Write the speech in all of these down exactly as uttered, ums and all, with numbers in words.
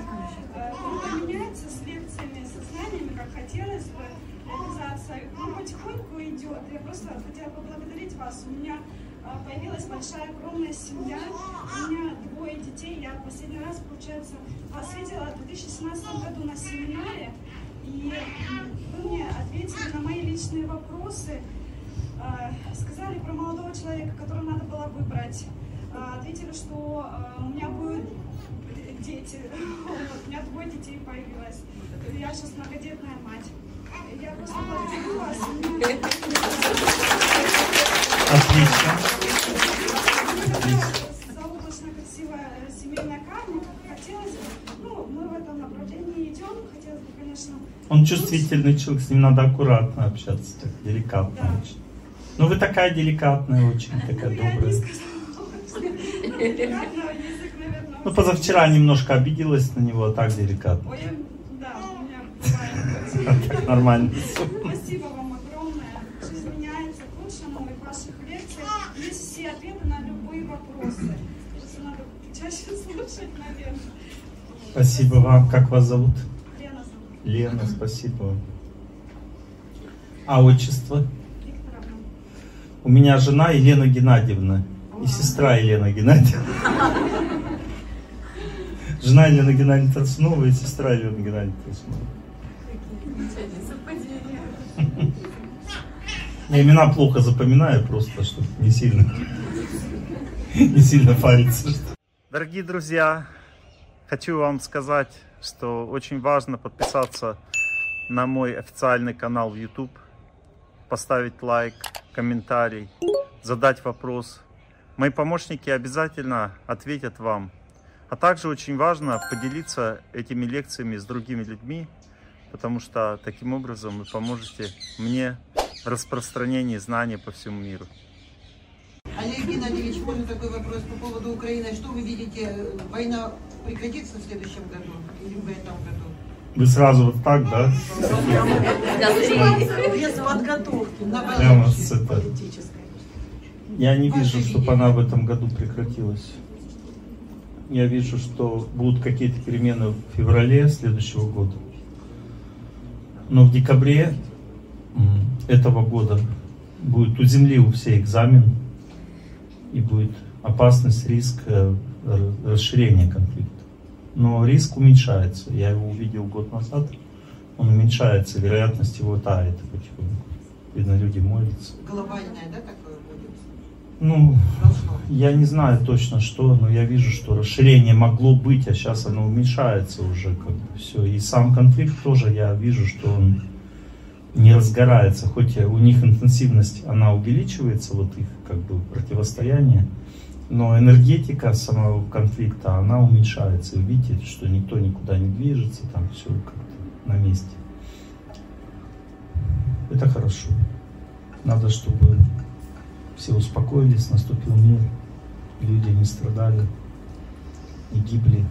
Круто меняется с лекциями, со знаниями, как хотелось бы. Реализация ну, потихоньку идет. Я просто хотела поблагодарить вас. У меня появилась большая, огромная семья. У меня двое детей. Я последний раз, получается, вас видела в две тысячи семнадцатом году на семинаре. И вы мне ответили на мои личные вопросы. Сказали про молодого человека, которого надо было выбрать. Ответили, что у меня будут дети. Вот, у меня двое детей появилось. Я сейчас многодетная мать. Я просто благодарю вас. Отлично. Заоблачно красивая семейная карма. Хотелось бы, ну, мы в этом направлении идем. Хотелось бы, конечно... Он чувствительный человек, с ним надо аккуратно общаться, так деликатно Да. очень. Ну вы такая деликатная очень, такая Ну, добрая. я не сказала. Язык, наверное, Ну позавчера немножко обиделась на него, а так деликатно. Ой, да, у меня бывает. Нормально. Спасибо вам огромное. Жизнь меняется к лучшему, и в ваших лекциях есть все ответы на любые вопросы. Просто надо чаще слушать, наверное. Спасибо вам. Как вас зовут? Лена зовут. Лена, спасибо вам. А отчество? Викторовна. У меня жена Елена Геннадьевна и сестра Елена Геннадьевна. Жена Елена Геннадьевна Тарсунова и сестра Елена Геннадьевна Тарсунова. Я имена плохо запоминаю, просто чтобы не сильно, не сильно париться. Дорогие друзья, хочу вам сказать, что очень важно подписаться на мой официальный канал в YouTube, поставить лайк, комментарий, задать вопрос. Мои помощники обязательно ответят вам. А также очень важно поделиться этими лекциями с другими людьми, потому что таким образом вы поможете мне в распространении знаний по всему миру. Олег Геннадьевич, можно такой вопрос по поводу Украины. Что вы видите, война прекратится в следующем году или в этом году? Вы сразу вот так, да? Без подготовки на Прямо с политической. это. Я не вижу, чтобы она в этом году прекратилась. Я вижу, что будут какие-то перемены в феврале следующего года. Но в декабре этого года будет у Земли у всех экзамен. И будет опасность, риск расширения конфликта. Но риск уменьшается. Я его увидел год назад. Он уменьшается, вероятность его тает потихоньку. Видно, люди молятся. Глобальное, да, такое будет? Ну, Должно. я не знаю точно что, но я вижу, что расширение могло быть, а сейчас оно уменьшается уже, как бы все. И сам конфликт тоже, я вижу, что он не разгорается, хоть у них интенсивность, она увеличивается, вот их как бы противостояние, но энергетика самого конфликта, она уменьшается. И видите, что никто никуда не движется, там все как-то на месте. Это хорошо. Надо, чтобы все успокоились, наступил мир, люди не страдали, не гибли.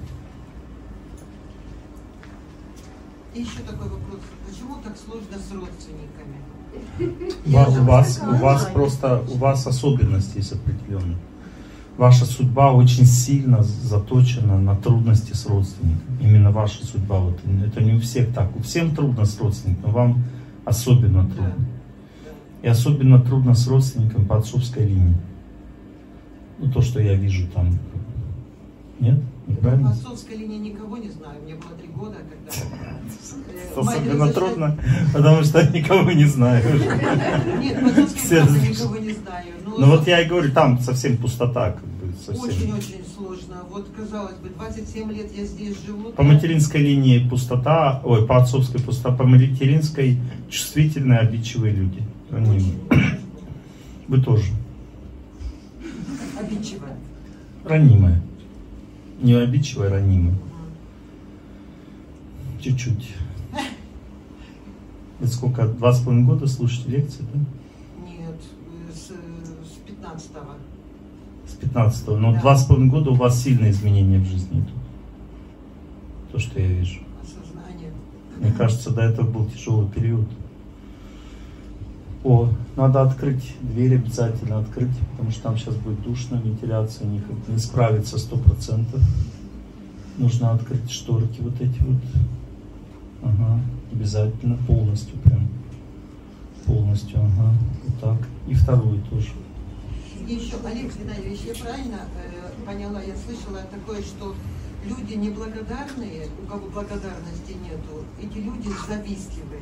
И еще такой вопрос. Почему так сложно с родственниками? У вас, у вас просто, у вас особенность есть определенная. Ваша судьба очень сильно заточена на трудности с родственниками. Именно ваша судьба. Вот, это не у всех так. У всем трудно с родственниками, но вам особенно трудно. И особенно трудно с родственниками по отцовской линии. Ну, то, что я вижу там. Нет? Неправильно? По отцовской линии никого не знаю. Мне было три года, когда... Особенно трудно, потому что никого не знаю. Нет, по отцовской линии никого не знаю. Ну вот я и говорю, там совсем пустота. Как бы, совсем. Очень-очень сложно. Вот, казалось бы, двадцать семь лет я здесь живу. По материнской линии пустота, ой, по отцовской пустота, по материнской чувствительные, обидчивые люди. Ранимые. Вы тоже. Обидчивая. Ранимая. Не обидчивая, ранимая. Чуть-чуть. Это сколько, два с половиной года слушаете лекции, да? Нет, с, с пятнадцатого. С пятнадцатого. Но Да. два с половиной года у вас сильные изменения в жизни идут. То, что я вижу. Осознание. Мне кажется, до этого был тяжелый период. О, надо открыть дверь, обязательно открыть, потому что там сейчас будет душно, вентиляция не, не справится сто процентов. нужно открыть шторки вот эти вот. Ага, обязательно, полностью прям. Полностью, ага, вот так. И вторую тоже. И еще, Олег Геннадьевич, я правильно э, поняла, я слышала такое, что люди неблагодарные, у кого благодарности нету, эти люди завистливые.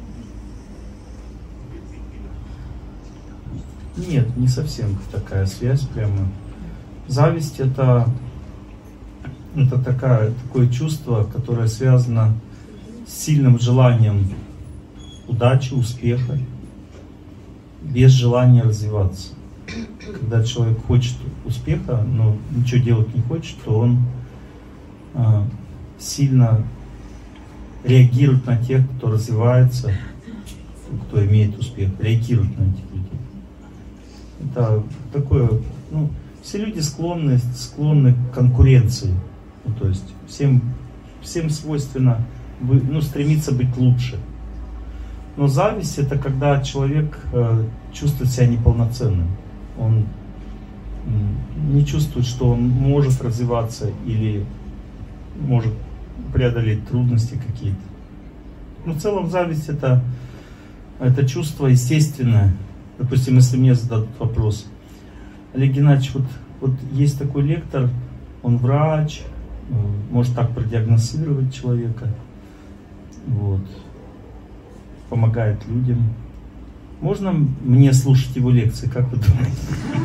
Нет, не совсем такая связь прямо. Зависть это, это такая, такое чувство, которое связано с сильным желанием удачи, успеха, без желания развиваться. Когда человек хочет успеха, но ничего делать не хочет, то он э, сильно реагирует на тех, кто развивается, кто имеет успех, реагирует на этих людей. Это такое, ну, все люди склонны, склонны к конкуренции. Ну, то есть всем, всем свойственно вы, ну, стремиться быть лучше. Но зависть это когда человек э, чувствует себя неполноценным. Он э, не чувствует, что он может развиваться или может преодолеть трудности какие-то. Но в целом зависть это, это чувство естественное. Допустим, если мне зададут вопрос: Олег Геннадьевич, вот, вот есть такой лектор, он врач, э, может так продиагностировать человека, вот, помогает людям. Можно мне слушать его лекции, как вы думаете?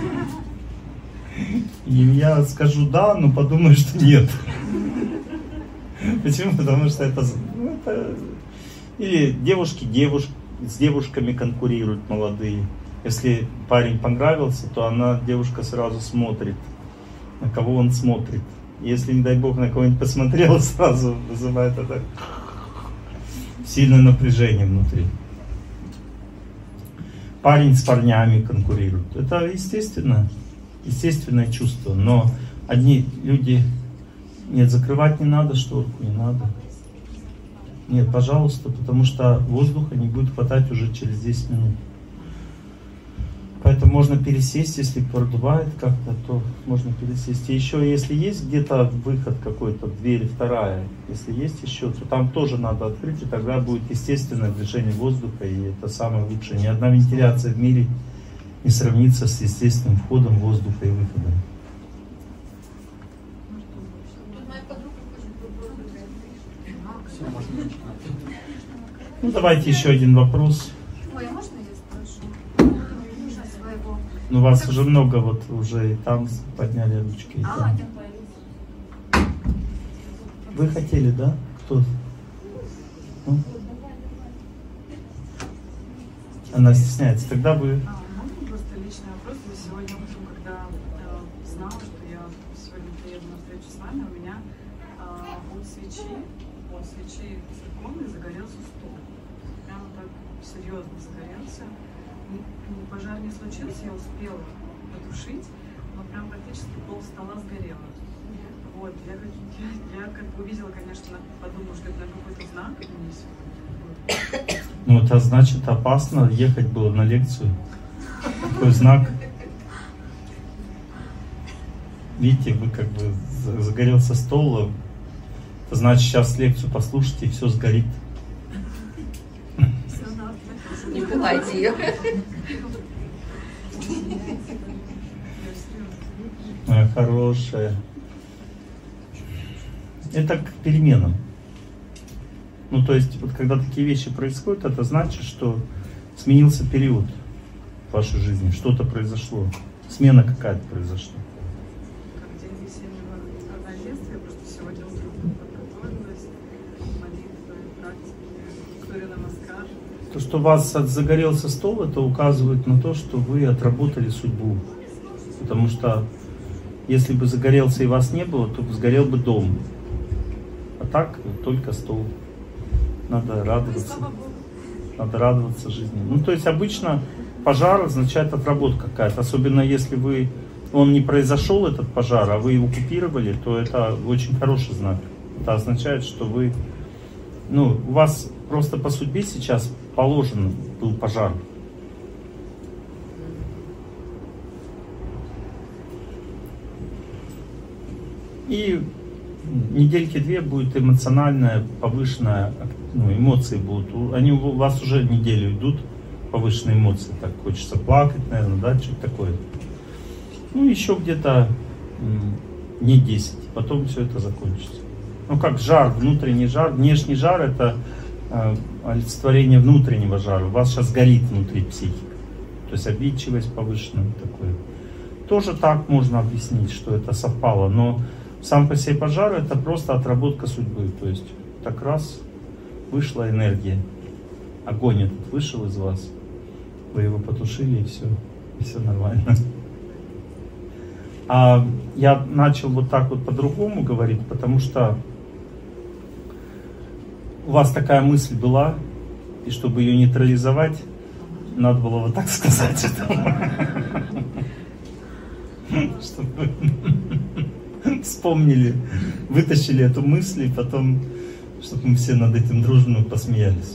И я скажу да, но подумаю, что нет. Почему? Потому что это, ну, это... Или девушки девушки с девушками конкурируют, молодые. Если парень понравился, то она, девушка, сразу смотрит, на кого он смотрит. Если, не дай бог, на кого-нибудь посмотрела, сразу вызывает это сильное напряжение внутри. Парень с парнями конкурирует. Это естественно, естественное чувство. Но одни люди... Нет, закрывать не надо шторку, не надо. Нет, пожалуйста, потому что воздуха не будет хватать уже через десять минут. Поэтому можно пересесть, если продувает как-то, то можно пересесть. И еще, если есть где-то выход какой-то, дверь вторая, если есть еще, то там тоже надо открыть, и тогда будет естественное движение воздуха, и это самое лучшее. Ни одна вентиляция в мире не сравнится с естественным входом воздуха и выходом. Ну, давайте еще один вопрос. Ой, а можно я спрошу? Мужа своего. Ну, вас так... уже много, вот уже и там подняли ручки. И а, там. Вы хотели, да? Кто? Ну? Она стесняется. Тогда вы... А, можно просто личный вопрос? Я сегодня утром, когда э, знала, что я сегодня приеду на встречу с вами, у меня э, от свечи, от свечи церковной загорелся стол. Прямо так серьезно загорелся. Пожар не случился, я успела потушить, но прям практически пол стола сгорело. Вот, я, я, я как бы увидела, конечно, подумала, что это какой-то знак у меня сегодня. Ну, это значит опасно ехать было на лекцию. Такой знак. Видите, вы как бы загорелся стол. Это значит, сейчас лекцию послушайте, и все сгорит. Не пугайте ее. Моя хорошая. Это к переменам. Ну, то есть, вот когда такие вещи происходят, это значит, что сменился период в вашей жизни, что-то произошло, смена какая-то произошла. Как день весеннего равноденствия, я просто сегодня утром подготовилась, молитвы, практики, Сурья Намаскар. То, что у вас загорелся стол, это указывает на то, что вы отработали судьбу. Потому что если бы загорелся и вас не было, то сгорел бы дом. А так только стол. Надо радоваться. Надо радоваться жизни. Ну, то есть обычно пожар означает отработка какая-то. Особенно если вы, он не произошел, этот пожар, а вы его купировали, то это очень хороший знак. Это означает, что вы, ну, у вас просто по судьбе сейчас положен был пожар. И недельки две будет эмоциональная, повышенная, ну, эмоции будут. Они у вас уже неделю идут, повышенные эмоции. Так хочется плакать, наверное, да, что-то такое. Ну, еще где-то не десять, потом все это закончится. Ну, как жар, внутренний жар, внешний жар — это э, олицетворение внутреннего жара. У вас сейчас горит внутри психика. То есть обидчивость повышенная такое. Тоже так можно объяснить, что это совпало, но сам по себе пожар — это просто отработка судьбы. То есть так раз вышла энергия, огонь этот вышел из вас, вы его потушили, и все, и все нормально. А я начал вот так вот по-другому говорить, потому что у вас такая мысль была, и чтобы ее нейтрализовать, надо было вот так сказать это. Чтобы вспомнили, вытащили эту мысль, и потом, чтобы мы все над этим дружно посмеялись.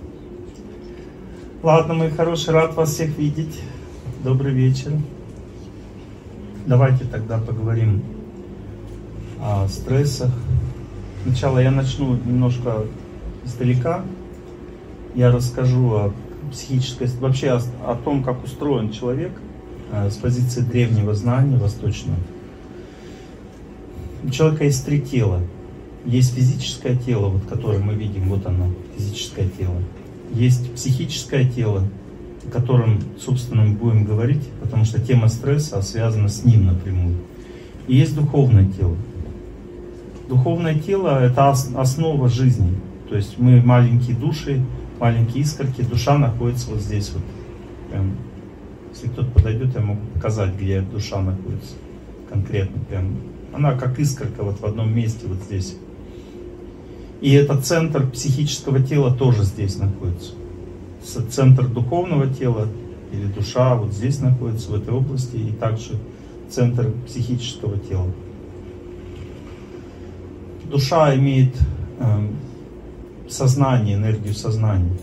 Ладно, мои хорошие, рад вас всех видеть. Добрый вечер. Давайте тогда поговорим о стрессах. Сначала я начну немножко издалека. Я расскажу о психической, вообще о, о том, как устроен человек с позиции древнего знания восточного. У человека есть три тела. Есть физическое тело, вот, которое мы видим, вот оно, физическое тело. Есть психическое тело, о котором, собственно, мы будем говорить, потому что тема стресса связана с ним напрямую. И есть духовное тело. Духовное тело — это основа жизни. То есть мы маленькие души, маленькие искорки, душа находится вот здесь вот. Прям, если кто-то подойдет, я могу показать, где душа находится конкретно. Прям. Она как искорка вот в одном месте, вот здесь. И этот центр психического тела тоже здесь находится. Центр духовного тела или душа вот здесь находится, в этой области, и также центр психического тела. Душа имеет э, сознание, энергию сознания.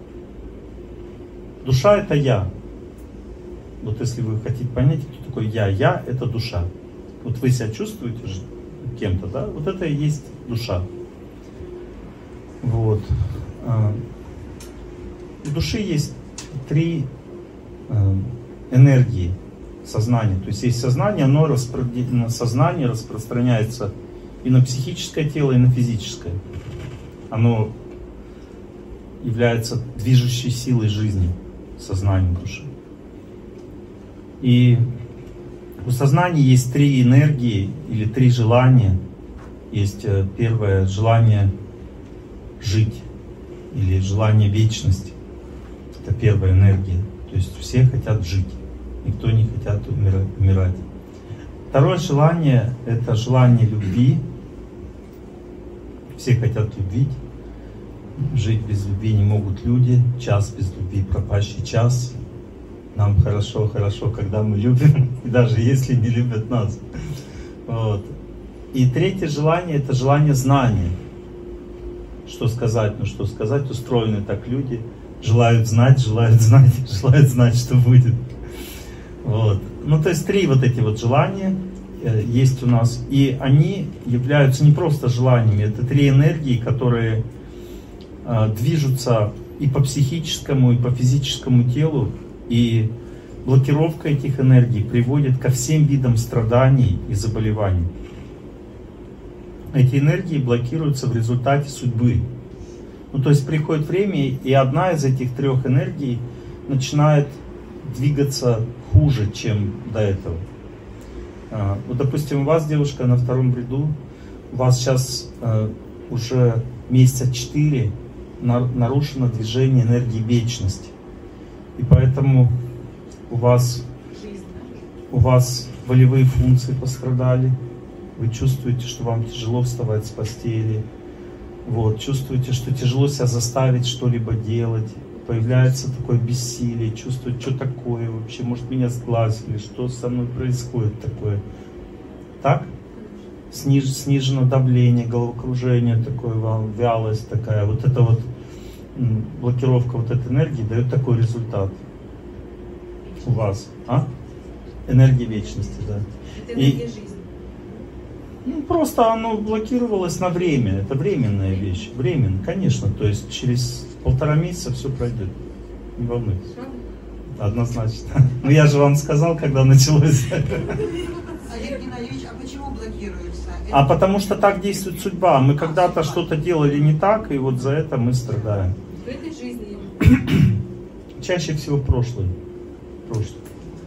Душа — это я. Вот если вы хотите понять, кто такой я, я — это душа. Вот вы себя чувствуете же кем-то, да? Вот это и есть душа. Вот. У души есть три энергии сознания. То есть есть сознание, оно распро... сознание распространяется и на психическое тело, и на физическое. Оно является движущей силой жизни, сознания души. И у сознания есть три энергии или три желания. Есть первое желание жить или желание вечности. Это первая энергия. То есть все хотят жить, никто не хотят умирать. Второе желание — это желание любви. Все хотят любить. Жить без любви не могут люди. Час без любви — пропащий час. Нам хорошо, хорошо, когда мы любим, и даже если не любят нас. Вот. И третье желание — это желание знания. Что сказать? Ну что сказать? Устроены так люди. Желают знать, желают знать, желают знать, что будет. Вот. Ну то есть три вот эти вот желания есть у нас. И они являются не просто желаниями. Это три энергии, которые э, движутся и по психическому, и по физическому телу. И блокировка этих энергий приводит ко всем видам страданий и заболеваний. Эти энергии блокируются в результате судьбы. Ну, то есть приходит время, и одна из этих трех энергий начинает двигаться хуже, чем до этого. Вот, допустим, у вас, девушка, на втором ряду, у вас сейчас уже месяца четыре нарушено движение энергии вечности. И поэтому у вас, у вас волевые функции пострадали. Вы чувствуете, что вам тяжело вставать с постели. Вот, чувствуете, что тяжело себя заставить что-либо делать. Появляется такое бессилие. Чувствуете, что такое вообще. Может, меня сглазили. Что со мной происходит такое. Так? Сниж, снижено давление, головокружение такое, вялость такая. Вот это вот блокировка вот этой энергии дает такой результат у вас. А? Энергия вечности, да. Это энергия И, жизни. Ну, просто оно блокировалось на время. Это временная вещь. Временно, конечно. То есть через полтора месяца все пройдет. Не волнуйтесь. Однозначно. Ну я же вам сказал, когда началось. Олег Геннадьевич, а почему блокируется? А потому что так действует судьба. Мы когда-то что-то делали не так, и вот за это мы страдаем. В этой жизни. Чаще всего прошлое. Прошлое.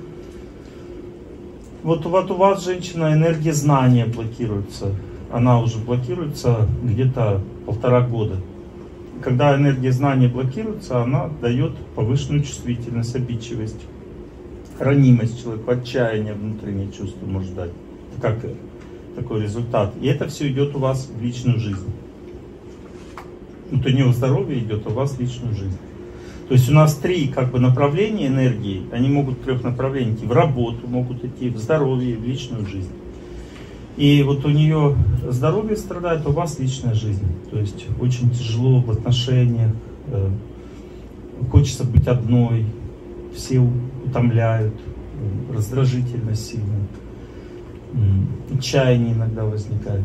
Вот, вот у вас, женщина, энергия знания блокируется. Она уже блокируется где-то полтора года. Когда энергия знания блокируется, она дает повышенную чувствительность, обидчивость, ранимость человеку, отчаяние, внутреннее чувство может дать. Как такой результат. И это все идет у вас в личную жизнь. Вот у него здоровье идет, а у вас в личную жизнь. То есть у нас три как бы направления энергии, они могут в трех направлениях идти: в работу, могут идти в здоровье, в личную жизнь. И вот у нее здоровье страдает, а у вас личная жизнь. То есть очень тяжело в отношениях, э, хочется быть одной, все утомляют, э, раздражительность сильная, э, отчаяние иногда возникает.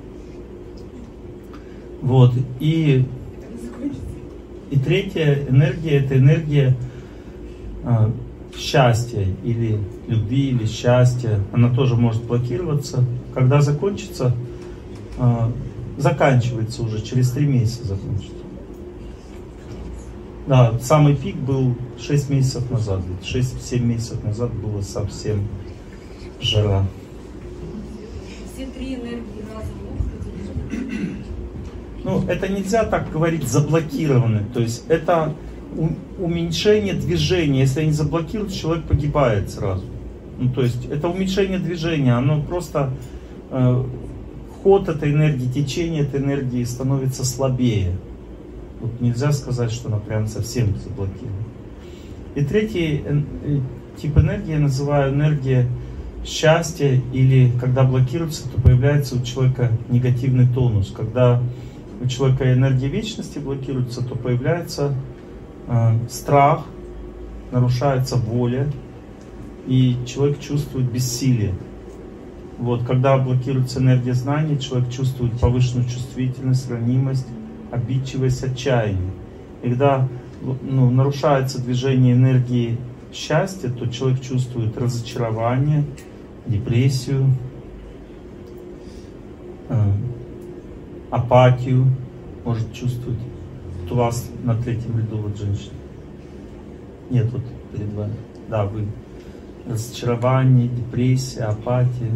Вот, и... И третья энергия — это энергия э, счастья или любви, или счастья. Она тоже может блокироваться. Когда закончится, э, заканчивается уже, через три месяца закончится. Да, самый пик был шесть месяцев назад. шесть-семь месяцев назад было совсем жара. Все три энергии разом. Ну, это нельзя так говорить заблокированы. То есть это уменьшение движения. Если они заблокируют, человек погибает сразу. Ну, то есть это уменьшение движения. Оно просто э, ход этой энергии, течение этой энергии становится слабее. Вот нельзя сказать, что она прям совсем заблокирована. И третий э, э, тип энергии я называю энергия счастья. Или когда блокируется, то появляется у человека негативный тонус. Когда у человека энергия вечности блокируется, то появляется э, страх, нарушается воля, и человек чувствует бессилие. Вот, когда блокируется энергия знаний, человек чувствует повышенную чувствительность, ранимость, обидчивость, отчаяние. И когда ну, нарушается движение энергии счастья, то человек чувствует разочарование, депрессию, э, апатию может чувствовать. Вот у вас на третьем ряду вот женщина. Нет, вот перед вами. Да, вы. Разочарование, депрессия, апатия.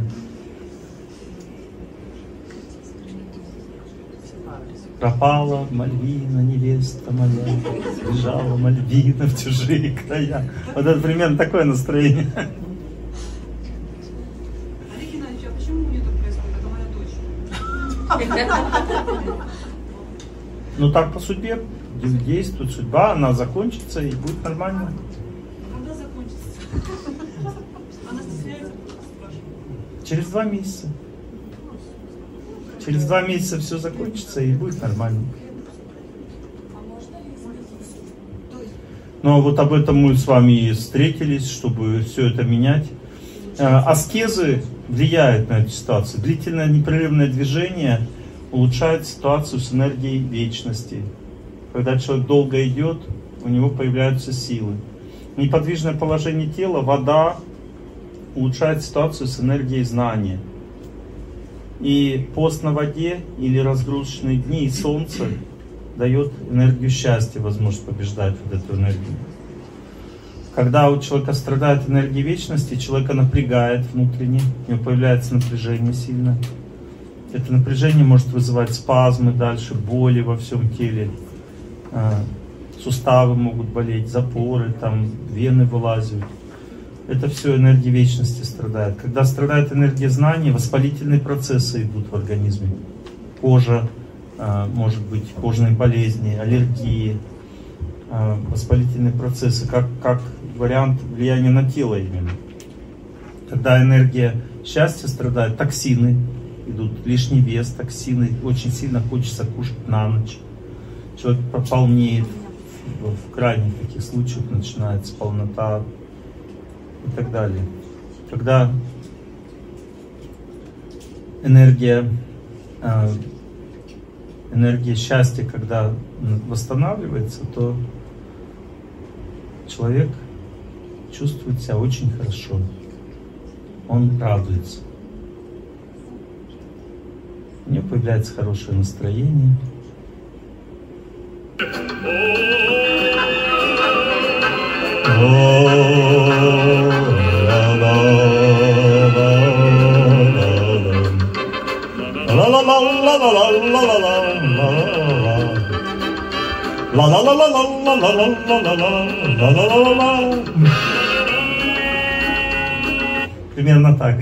Пропала Мальвина, невеста моя, сбежала Мальвина в чужие края. Вот это примерно такое настроение. Олег Геннадьевич, а почему мне так происходит? Это моя дочь. Ну так по судьбе действует судьба, она закончится и будет нормально. Когда закончится? Она стесняется, спрашивает. Через два месяца. Через два месяца все закончится и будет нормально. Но вот об этом мы с вами и встретились, чтобы все это менять. Аскезы влияют на эту ситуацию. Длительное непрерывное движение улучшает ситуацию с энергией вечности. Когда человек долго идет, у него появляются силы. Неподвижное положение тела, вода улучшает ситуацию с энергией знания. И пост на воде или разгрузочные дни и солнце дает энергию счастья, возможность побеждать вот эту энергию. Когда у человека страдает энергия вечности, человека напрягает внутренне, у него появляется напряжение сильно. Это напряжение может вызывать спазмы, дальше боли во всем теле, суставы могут болеть, запоры, там вены вылазят. Это все энергия вечности страдает. Когда страдает энергия знаний, воспалительные процессы идут в организме. Кожа, может быть, кожные болезни, аллергии, воспалительные процессы, как, как вариант влияния на тело именно. Когда энергия счастья страдает, токсины идут, лишний вес, токсины, очень сильно хочется кушать на ночь. Человек пополнеет, в крайних таких случаях начинается полнота и так далее. Когда энергия, энергия счастья, когда восстанавливается, то человек чувствует себя очень хорошо. Он радуется. У него появляется хорошее настроение. Примерно так.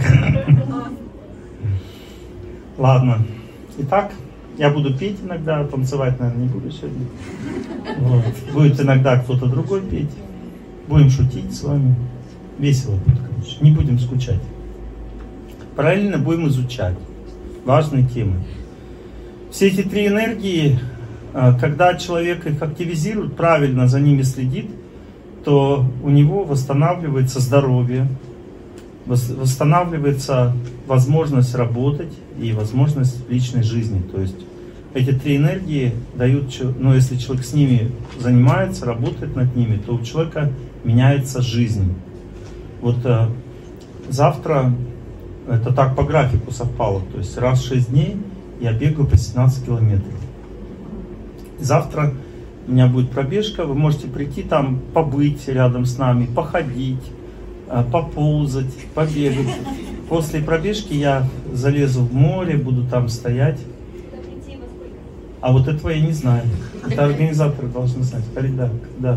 Ладно. Итак, я буду петь иногда, танцевать, наверное, не буду сегодня. Вот. Будет иногда кто-то другой петь. Будем шутить с вами. Весело будет, короче. Не будем скучать. Параллельно будем изучать важные темы. Все эти три энергии, когда человек их активизирует, правильно за ними следит, то у него восстанавливается здоровье, восстанавливается возможность работать и возможность личной жизни. То есть эти три энергии дают, ну если человек с ними занимается, работает над ними, то у человека меняется жизнь. Вот э, завтра, это так по графику совпало, то есть раз в шесть дней я бегаю по семнадцать километров. Завтра у меня будет пробежка, вы можете прийти там, побыть рядом с нами, походить, поползать, побегать. После пробежки я залезу в море, буду там стоять. А вот этого я не знаю. Это организаторы должны знать. Да, да.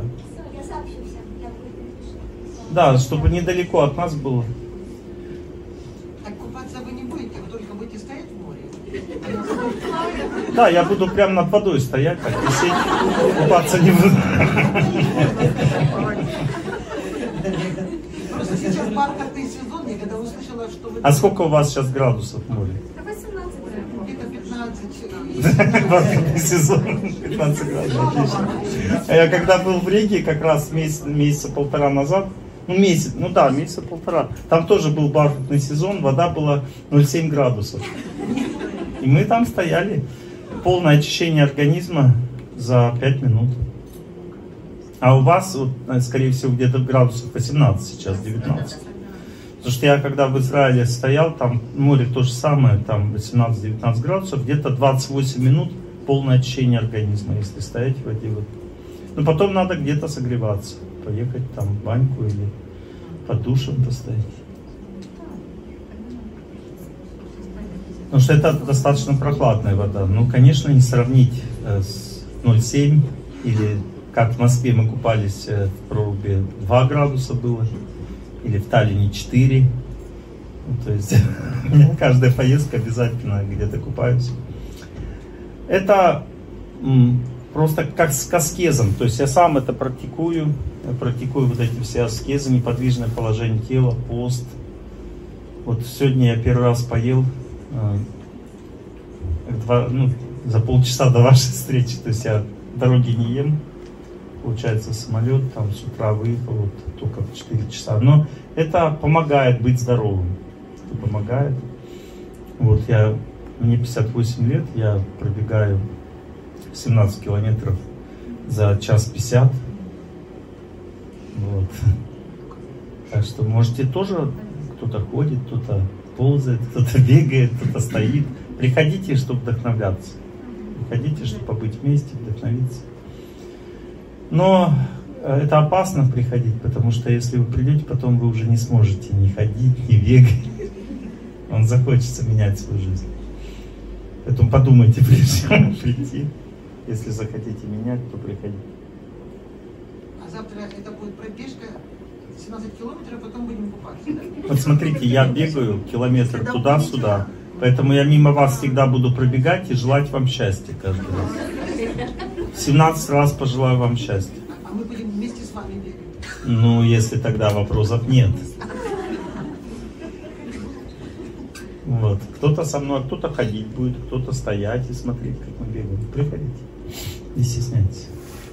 Да, чтобы недалеко от нас было. Так купаться вы не будете, вы только будете стоять в море? Да, я буду прямо над водой стоять, так висеть, купаться не буду. Просто сейчас бархатный сезон, я когда услышала, что вы... А сколько у вас сейчас градусов в море? Где-то пятнадцать. Бархатный сезон, пятнадцать градусов, отлично. А я когда был в Риге, как раз месяц, месяца полтора назад, ну месяц, ну да, месяца полтора, там тоже был бархатный сезон, вода была ноль целых семь десятых градусов. И мы там стояли, полное очищение организма за пять минут. А у вас, вот, скорее всего, где-то градусов восемнадцать сейчас, девятнадцать. Потому что я, когда в Израиле стоял, там море то же самое, там восемнадцать-девятнадцать градусов, где-то двадцать восемь минут полное очищение организма, если стоять в воде. Вот. Но потом надо где-то согреваться, поехать там в баньку или под душем постоять. Потому что это достаточно прохладная вода. Ну, конечно, не сравнить э, с ноль целых семь или как в Москве мы купались в проруби два градуса было, или в Таллине четыре. Ну, то есть у меня каждая поездка обязательно где-то купаюсь. Это м, просто как с аскезом. То есть я сам это практикую. Я практикую вот эти все аскезы, неподвижное положение тела, пост. Вот сегодня я первый раз поел э, два, ну, за полчаса до вашей встречи. То есть я дороги не ем. Получается, самолет там с утра выехал вот, только в четыре часа. Но это помогает быть здоровым. Это помогает. Вот я, мне пятьдесят восемь лет, я пробегаю семнадцать километров за час пятьдесят. Вот. Так что можете тоже, кто-то ходит, кто-то ползает, кто-то бегает, кто-то стоит. Приходите, чтобы вдохновляться. Приходите, чтобы побыть вместе, вдохновиться. Но это опасно приходить, потому что если вы придете, потом вы уже не сможете ни ходить, ни бегать. Вам захочется менять свою жизнь. Поэтому подумайте, прежде чем прийти. Если захотите менять, то приходите. А завтра это будет пробежка семнадцать километров, а потом будем купаться, да? Вот смотрите, я бегаю километр туда-сюда. Поэтому я мимо вас всегда буду пробегать и желать вам счастья каждый раз. семнадцать раз пожелаю вам счастья. А мы будем вместе с вами бегать. Ну, если тогда вопросов нет. Вот. Кто-то со мной, кто-то ходить будет, кто-то стоять и смотреть, как мы бегаем. Приходите, не стесняйтесь.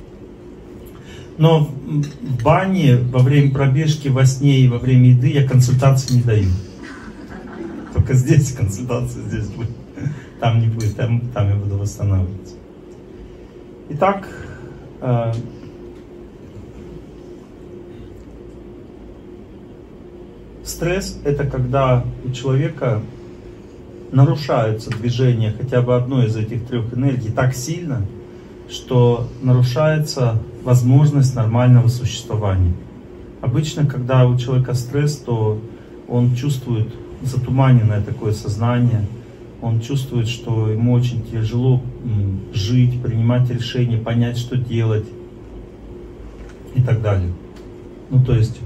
Но в бане, во время пробежки, во сне и во время еды я консультации не даю. Только здесь консультация, здесь будет. Там не будет, там, там я буду восстанавливаться. Итак, э, стресс — это когда у человека нарушаются движения хотя бы одной из этих трех энергий так сильно, что нарушается возможность нормального существования. Обычно, когда у человека стресс, то он чувствует затуманенное такое сознание, он чувствует, что ему очень тяжело жить, принимать решения, понять, что делать и так далее. Ну, то есть,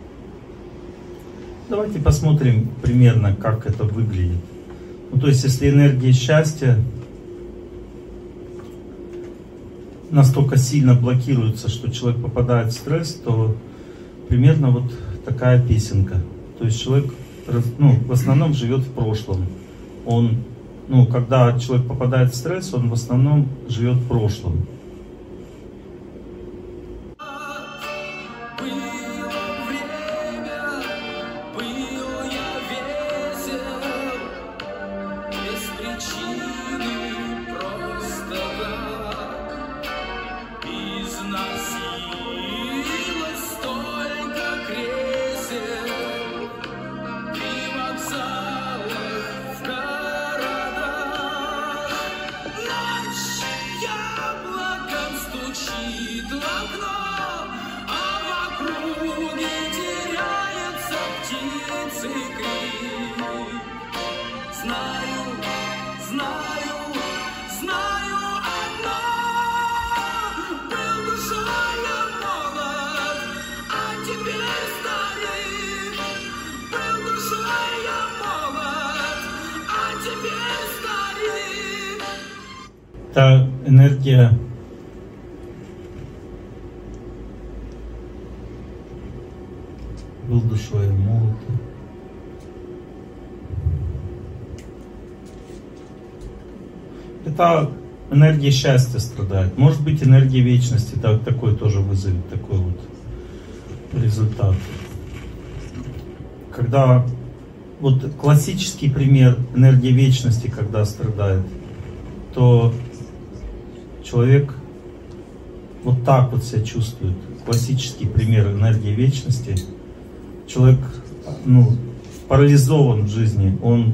давайте посмотрим примерно, как это выглядит. Ну, то есть, если энергия счастья настолько сильно блокируется, что человек попадает в стресс, то примерно вот такая песенка. То есть человек, ну, в основном живет в прошлом. Он, ну, когда человек попадает в стресс, он в основном живет в прошлом. Это энергия был душой молод. Это энергия счастья страдает. Может быть, энергия вечности так, такой тоже вызовет такой вот результат. Когда вот классический пример энергии вечности, когда страдает, то человек вот так вот себя чувствует. Классический пример энергии вечности. Человек, ну, парализован в жизни. Он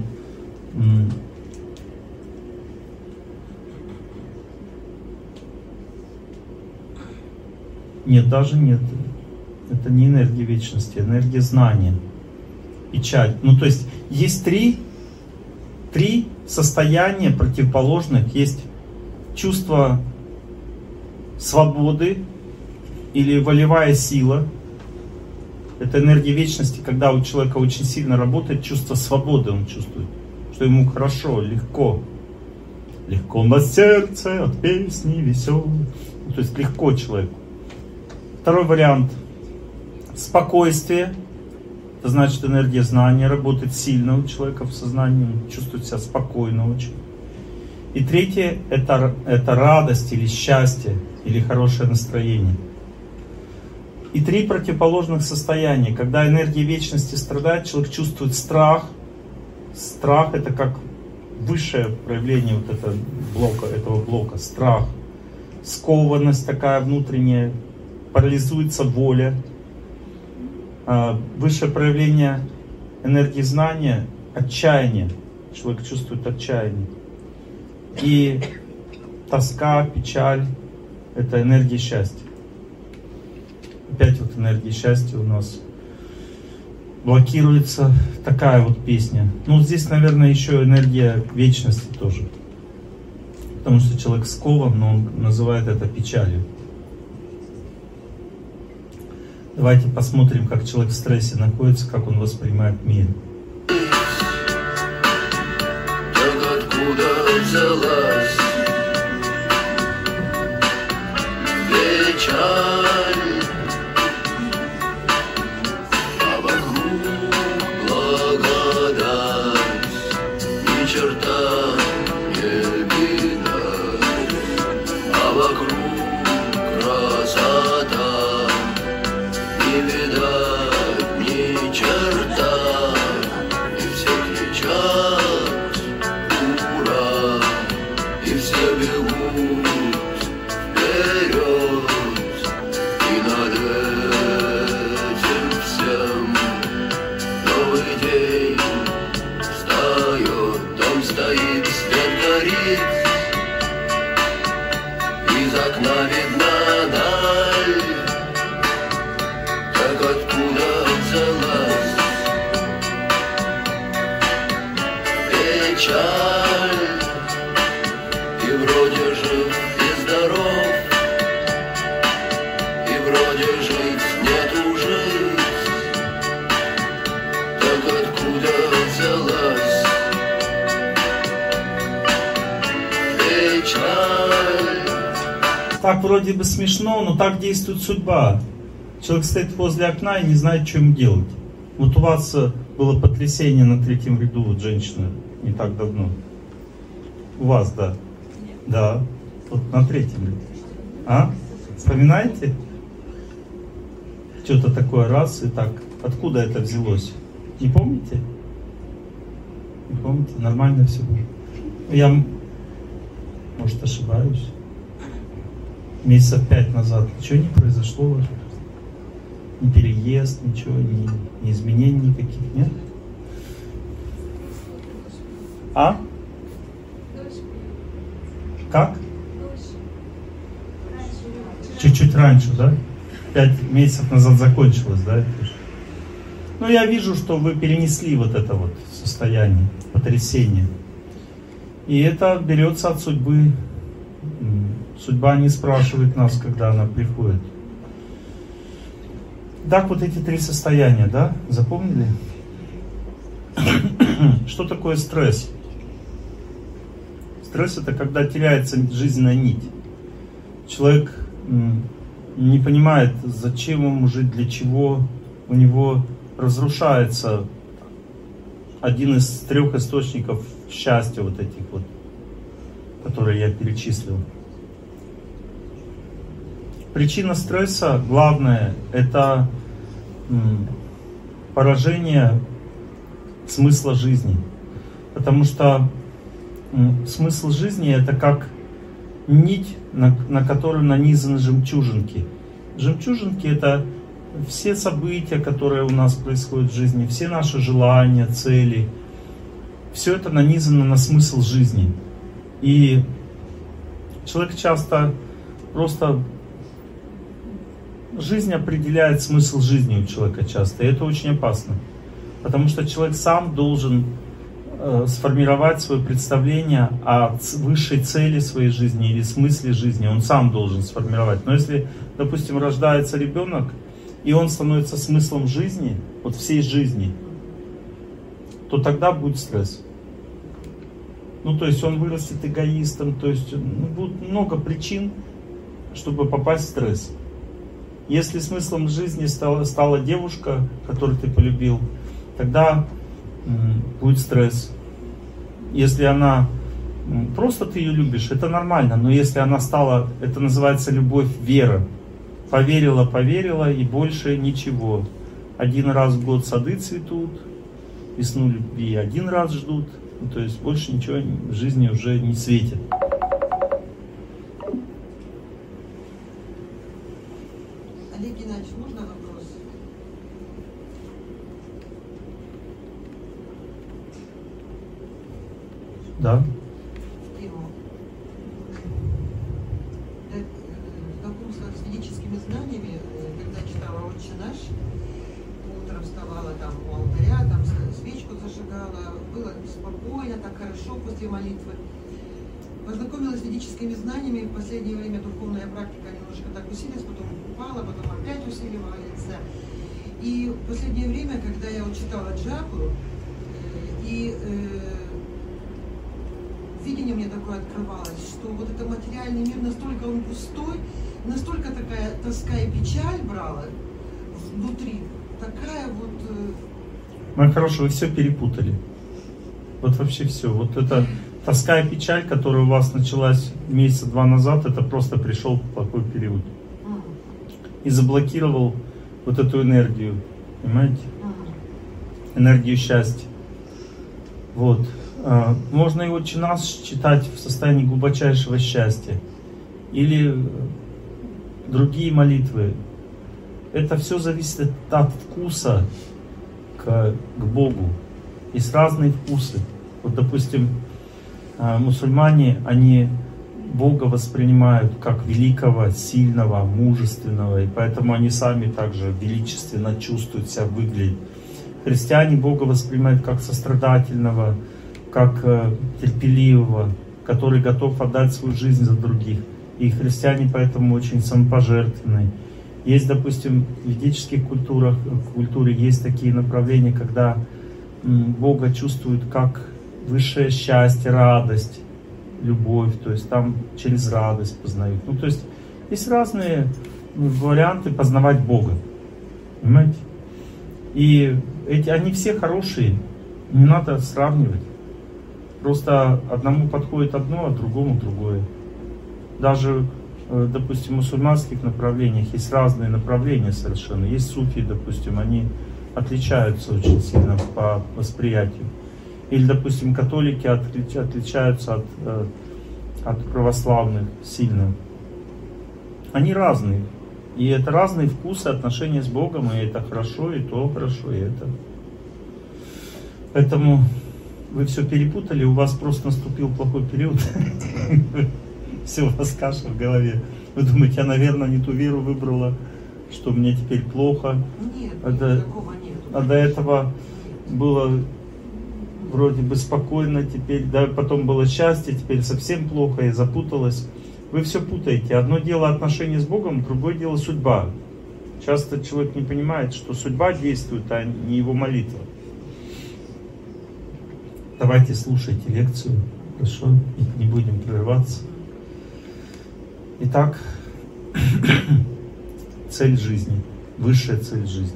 нет, даже нет. Это не энергия вечности, энергия знания. Печаль. Ну, то есть есть три, три состояния противоположных. Есть чувство свободы или волевая сила. Это энергия вечности, когда у человека очень сильно работает чувство свободы, он чувствует, что ему хорошо, легко. Легко на сердце от песни веселой. Ну, то есть легко человеку. Второй вариант. Спокойствие. Это значит, энергия знания работает сильно у человека в сознании, он чувствует себя спокойно очень. И третье это, это радость или счастье, или хорошее настроение. И три противоположных состояния. Когда энергия вечности страдает, человек чувствует страх. Страх — это как высшее проявление вот этого блока, этого блока. Страх. Скованность такая внутренняя. Парализуется воля. Высшее проявление энергии знания — отчаяние. Человек чувствует отчаяние. И тоска, печаль — это энергия счастья. Опять вот энергия счастья у нас блокируется. Такая вот песня. Ну, здесь, наверное, еще энергия вечности тоже. Потому что человек скован, но он называет это печалью. Давайте посмотрим, как человек в стрессе находится, как он воспринимает мир. Так откуда взялась печаль, а вокруг благодать, ни черта не видать, а вокруг красота. Не видать ни черта, и всех ни черта. все бегут вперед, и над этим всем новый день встает, дом стоит, свет горит, из окна видна даль, как откуда взялась печаль, и вроде жив и здоров, и вроде жить нету жить, так откуда взялась печаль. Так вроде бы смешно, но так действует судьба. Человек стоит возле окна и не знает, что ему делать. Вот у вас было потрясение на третьем ряду, вот женщина, не так давно. У вас, да? Да, вот на третьем ряду. А? Вспоминаете? Что-то такое раз и так. Откуда это взялось? Не помните? Не помните? Нормально все было. Я, может, ошибаюсь. Месяцев пять назад ничего не произошло уже. Ни переезд, ничего, ни, ни изменений никаких, нет? А? Как? Чуть-чуть раньше, да? Пять месяцев назад закончилось, да? Ну, я вижу, что вы перенесли вот это вот состояние, потрясение. И это берется от судьбы. Судьба не спрашивает нас, когда она приходит. Так, вот эти три состояния, да? Запомнили? Что такое стресс? Стресс — это когда теряется жизненная нить. Человек не понимает, зачем ему жить, для чего. У него разрушается один из трех источников счастья, вот этих вот, которые я перечислил. Причина стресса, главное, это поражение смысла жизни. Потому что смысл жизни — это как нить, на, на которую нанизаны жемчужинки. Жемчужинки — это все события, которые у нас происходят в жизни, все наши желания, цели. Все это нанизано на смысл жизни. И человек часто просто... Жизнь определяет смысл жизни у человека часто, и это очень опасно. Потому что человек сам должен э, сформировать свое представление о высшей цели своей жизни или смысле жизни. Он сам должен сформировать. Но если, допустим, рождается ребенок, и он становится смыслом жизни, вот всей жизни, то тогда будет стресс. Ну, то есть он вырастет эгоистом, то есть ну, будет много причин, чтобы попасть в стресс. Если смыслом жизни стала, стала девушка, которую ты полюбил, тогда м, будет стресс. Если она м, просто ты ее любишь, это нормально. Но если она стала, это называется любовь, вера. Поверила, поверила и больше ничего. Один раз в год сады цветут, весну любви один раз ждут. Ну, то есть больше ничего в жизни уже не светит. Олег Геннадьевич, можно вопрос? Да. Тему. Знакомство с ведическими знаниями, когда читала «Отче наш», утром вставала там у алтаря, там свечку зажигала, было спокойно, так хорошо после молитвы. Познакомилась с ведическими знаниями, в последнее время духовная практика немножко так усилилась, потом упала, потом опять усиливается. И в последнее время, когда я вот читала джапу, и э, видение мне такое открывалось, что вот этот материальный мир настолько он пустой, настолько такая тоска и печаль брала внутри, такая вот... Э... Моя хорошая, вы все перепутали. Вот вообще все. Вот это тоска и печаль, которая у вас началась месяца два назад, это просто пришел плохой период. И заблокировал вот эту энергию. Понимаете? Энергию счастья. Вот. Можно и «Отче наш» читать в состоянии глубочайшего счастья. Или другие молитвы. Это все зависит от вкуса к, к Богу. Есть разные вкусы. Вот, допустим, мусульмане, они Бога воспринимают как великого, сильного, мужественного, и поэтому они сами также величественно чувствуют себя, выглядят. Христиане Бога воспринимают как сострадательного, как терпеливого, который готов отдать свою жизнь за других. И христиане поэтому очень самопожертвенные. Есть, допустим, в ведических культурах, в культуре есть такие направления, когда Бога чувствуют как высшее счастье, радость, любовь, то есть там через радость познают. Ну, то есть есть разные варианты познавать Бога, понимаете? И эти, они все хорошие, не надо сравнивать. Просто одному подходит одно, а другому другое. Даже, допустим, в мусульманских направлениях есть разные направления совершенно. Есть суфии, допустим, они отличаются очень сильно по восприятию. Или, допустим, католики отличаются от, от православных сильно. Они разные. И это разные вкусы, отношения с Богом, и это хорошо, и то хорошо, и это. Поэтому вы все перепутали, у вас просто наступил плохой период. Все, у вас каша в голове. Вы думаете, я, наверное, не ту веру выбрала, что мне теперь плохо. Нет, а до, такого нет. А до этого было вроде бы спокойно, теперь, да, потом было счастье, теперь совсем плохо, я запуталась. Вы все путаете. Одно дело отношения с Богом, другое дело судьба. Часто человек не понимает, что судьба действует, а не его молитва. Давайте слушайте лекцию, хорошо? Не будем прерываться. Итак, цель жизни, высшая цель жизни.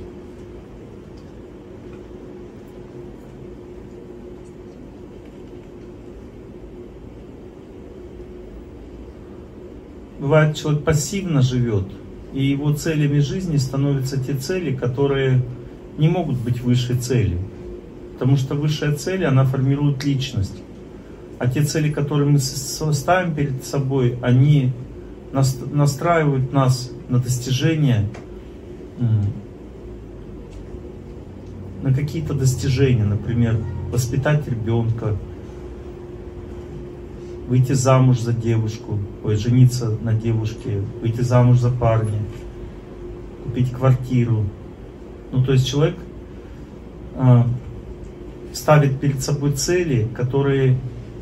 Бывает, человек пассивно живет, и его целями жизни становятся те цели, которые не могут быть высшей целью. Потому что высшая цель, она формирует личность. А те цели, которые мы ставим перед собой, они настраивают нас на достижение, на какие-то достижения, например, воспитать ребенка, выйти замуж за девушку, ой, жениться на девушке, выйти замуж за парня, купить квартиру. Ну, то есть человек э, ставит перед собой цели, которые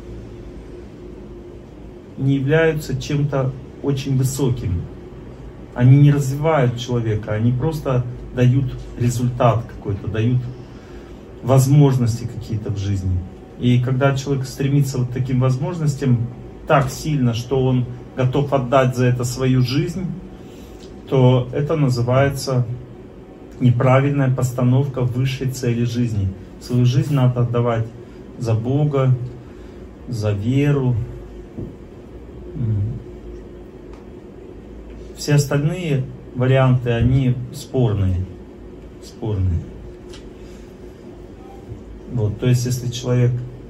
не являются чем-то очень высоким. Они не развивают человека, они просто дают результат какой-то, дают возможности какие-то в жизни. И когда человек стремится вот к таким возможностям так сильно, что он готов отдать за это свою жизнь, то это называется неправильная постановка высшей цели жизни. Свою жизнь надо отдавать за Бога, за веру. Все остальные варианты, они спорные. Спорные. Вот, то есть, если человек,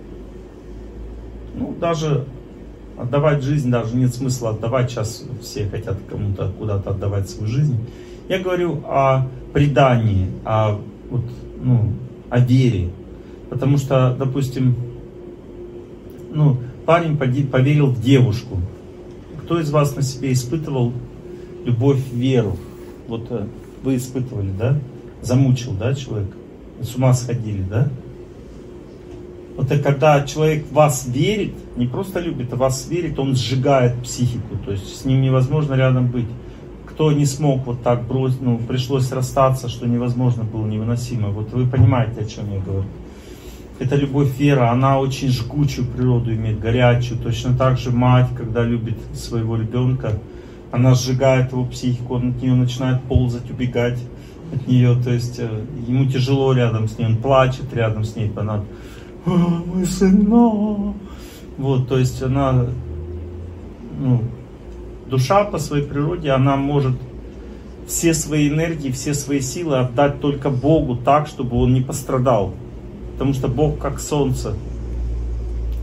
ну, даже отдавать жизнь, даже нет смысла отдавать, сейчас все хотят кому-то куда-то отдавать свою жизнь. Я говорю о предании, о, вот, ну, о вере. Потому что, допустим, ну, парень поверил в девушку. Кто из вас на себе испытывал любовь, веру? Вот вы испытывали, да? Замучил, да, человек? С ума сходили, да? Вот и когда человек в вас верит, не просто любит, а в вас верит, он сжигает психику, то есть с ним невозможно рядом быть. Кто не смог вот так бросить, ну, пришлось расстаться, что невозможно было, невыносимо. Вот вы понимаете, о чем я говорю. Это любовь, вера, она очень жгучую природу имеет, горячую. Точно так же мать, когда любит своего ребенка, она сжигает его психику, он от нее начинает ползать, убегать от нее. То есть ему тяжело рядом с ней, он плачет рядом с ней, она... мой сына. Вот, то есть она, ну, душа по своей природе, она может все свои энергии, все свои силы отдать только Богу так, чтобы он не пострадал. Потому что Бог как солнце.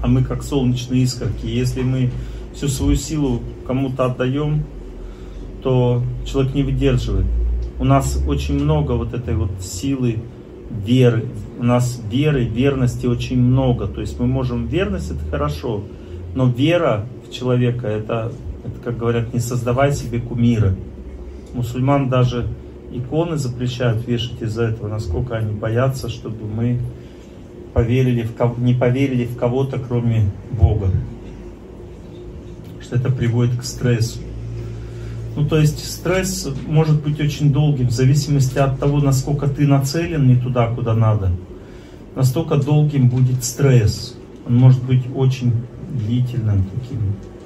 а мы как солнечные искорки. Если мы всю свою силу кому-то отдаем, то человек не выдерживает. У нас очень много вот этой вот силы веры. У нас веры, верности очень много. То есть мы можем... Верность — это хорошо, но вера в человека — это, это, как говорят, не создавай себе кумира. Мусульман даже иконы запрещают вешать из-за этого, насколько они боятся, чтобы мы поверили в кого, не поверили в кого-то, кроме Бога. Что это приводит к стрессу. Ну, то есть стресс может быть очень долгим, в зависимости от того, насколько ты нацелен не туда, куда надо. Настолько долгим будет стресс. Он может быть очень длительным таким.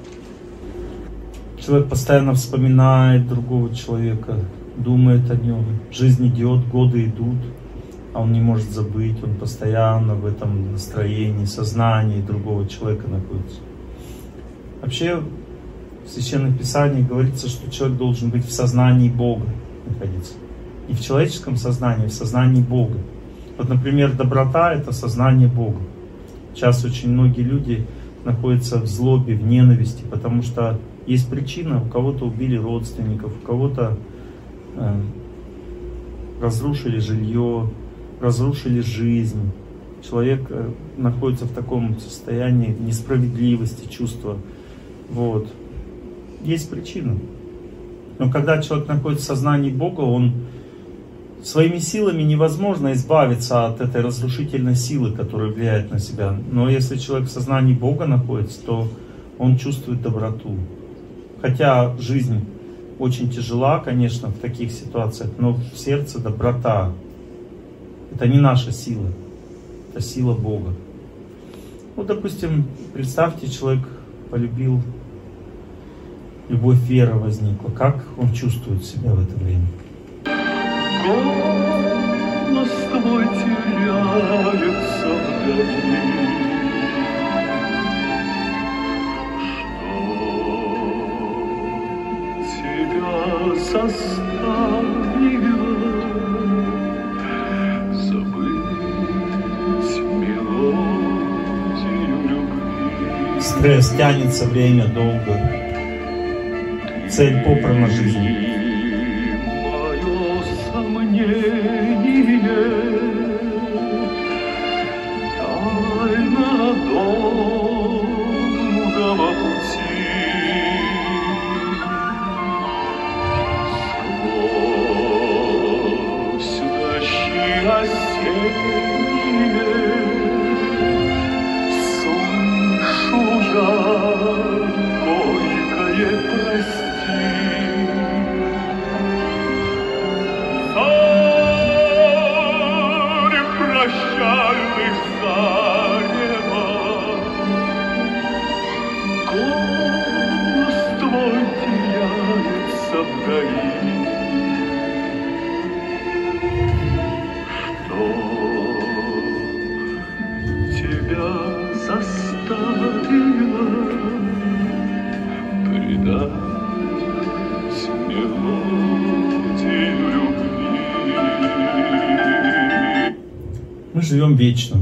Человек постоянно вспоминает другого человека, думает о нем. Жизнь идет, годы идут, а он не может забыть. Он постоянно в этом настроении, сознании другого человека находится. Вообще, в Священном Писании говорится, что человек должен быть в сознании Бога находиться. Не в человеческом сознании, а в сознании Бога. Вот, например, доброта — это сознание Бога. Сейчас очень многие люди находятся в злобе, в ненависти, потому что есть причина: у кого-то убили родственников, у кого-то э, разрушили жилье, разрушили жизнь. Человек э, находится в таком состоянии несправедливости, чувства. Вот. Есть причина. Но когда человек находится в сознании Бога, он своими силами невозможно избавиться от этой разрушительной силы, которая влияет на себя. Но если человек в сознании Бога находится, то он чувствует доброту. Хотя жизнь очень тяжела, конечно, в таких ситуациях, но в сердце доброта. Это не наша сила, это сила Бога. Вот, допустим, представьте, человек полюбил, любовь, вера возникла. Как он чувствует себя в это время? Голос твой теряется вдали. Что тебя заставило забыть мелодию любви? Стресс, тянется время долго. Цель попрана жизни. Мы живем вечно.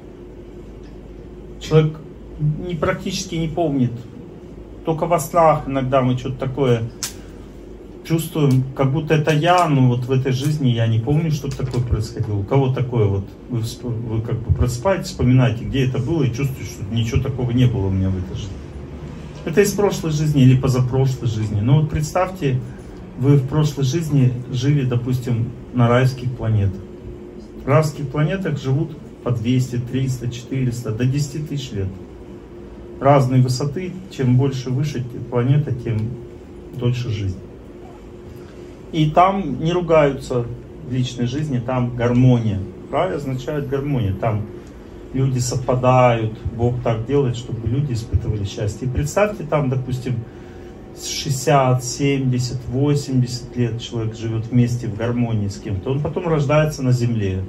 Человек не, практически не помнит. Только во снах иногда мы что-то такое чувствуем, как будто это я, но вот в этой жизни я не помню, что такое происходило. У кого такое вот? Вы, вы как бы просыпаетесь, вспоминаете, где это было, и чувствуете, что ничего такого не было у меня в этой жизни. Это из прошлой жизни или позапрошлой жизни. Но вот представьте, вы в прошлой жизни жили, допустим, на райских планетах. В райских планетах живут по двести, триста, четыреста, до десяти тысяч лет. Разной высоты, чем больше выше планета, тем дольше жизнь. И там не ругаются в личной жизни, там гармония. Рай означает гармония. Там люди совпадают, Бог так делает, чтобы люди испытывали счастье. И представьте, там, допустим, шестьдесят, семьдесят, восемьдесят лет человек живет вместе в гармонии с кем-то. Он потом рождается на земле,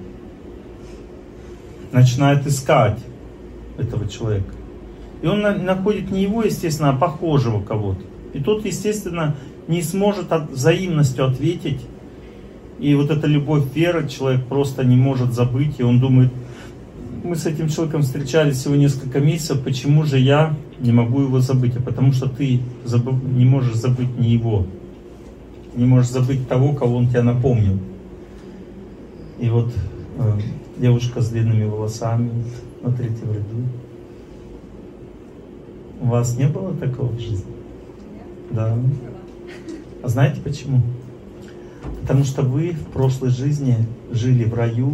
начинает искать этого человека. И он находит не его, естественно, а похожего кого-то. И тот, естественно, не сможет от, взаимностью ответить. И вот эта любовь, вера, человек просто не может забыть. И он думает, мы с этим человеком встречались всего несколько месяцев, почему же я не могу его забыть? А потому что ты забыв... не можешь забыть не его. Не можешь забыть того, кого он тебя напомнил. И вот э, девушка с длинными волосами на третьем ряду. У вас не было такого в жизни? Да. А знаете почему? Потому что вы в прошлой жизни жили в раю.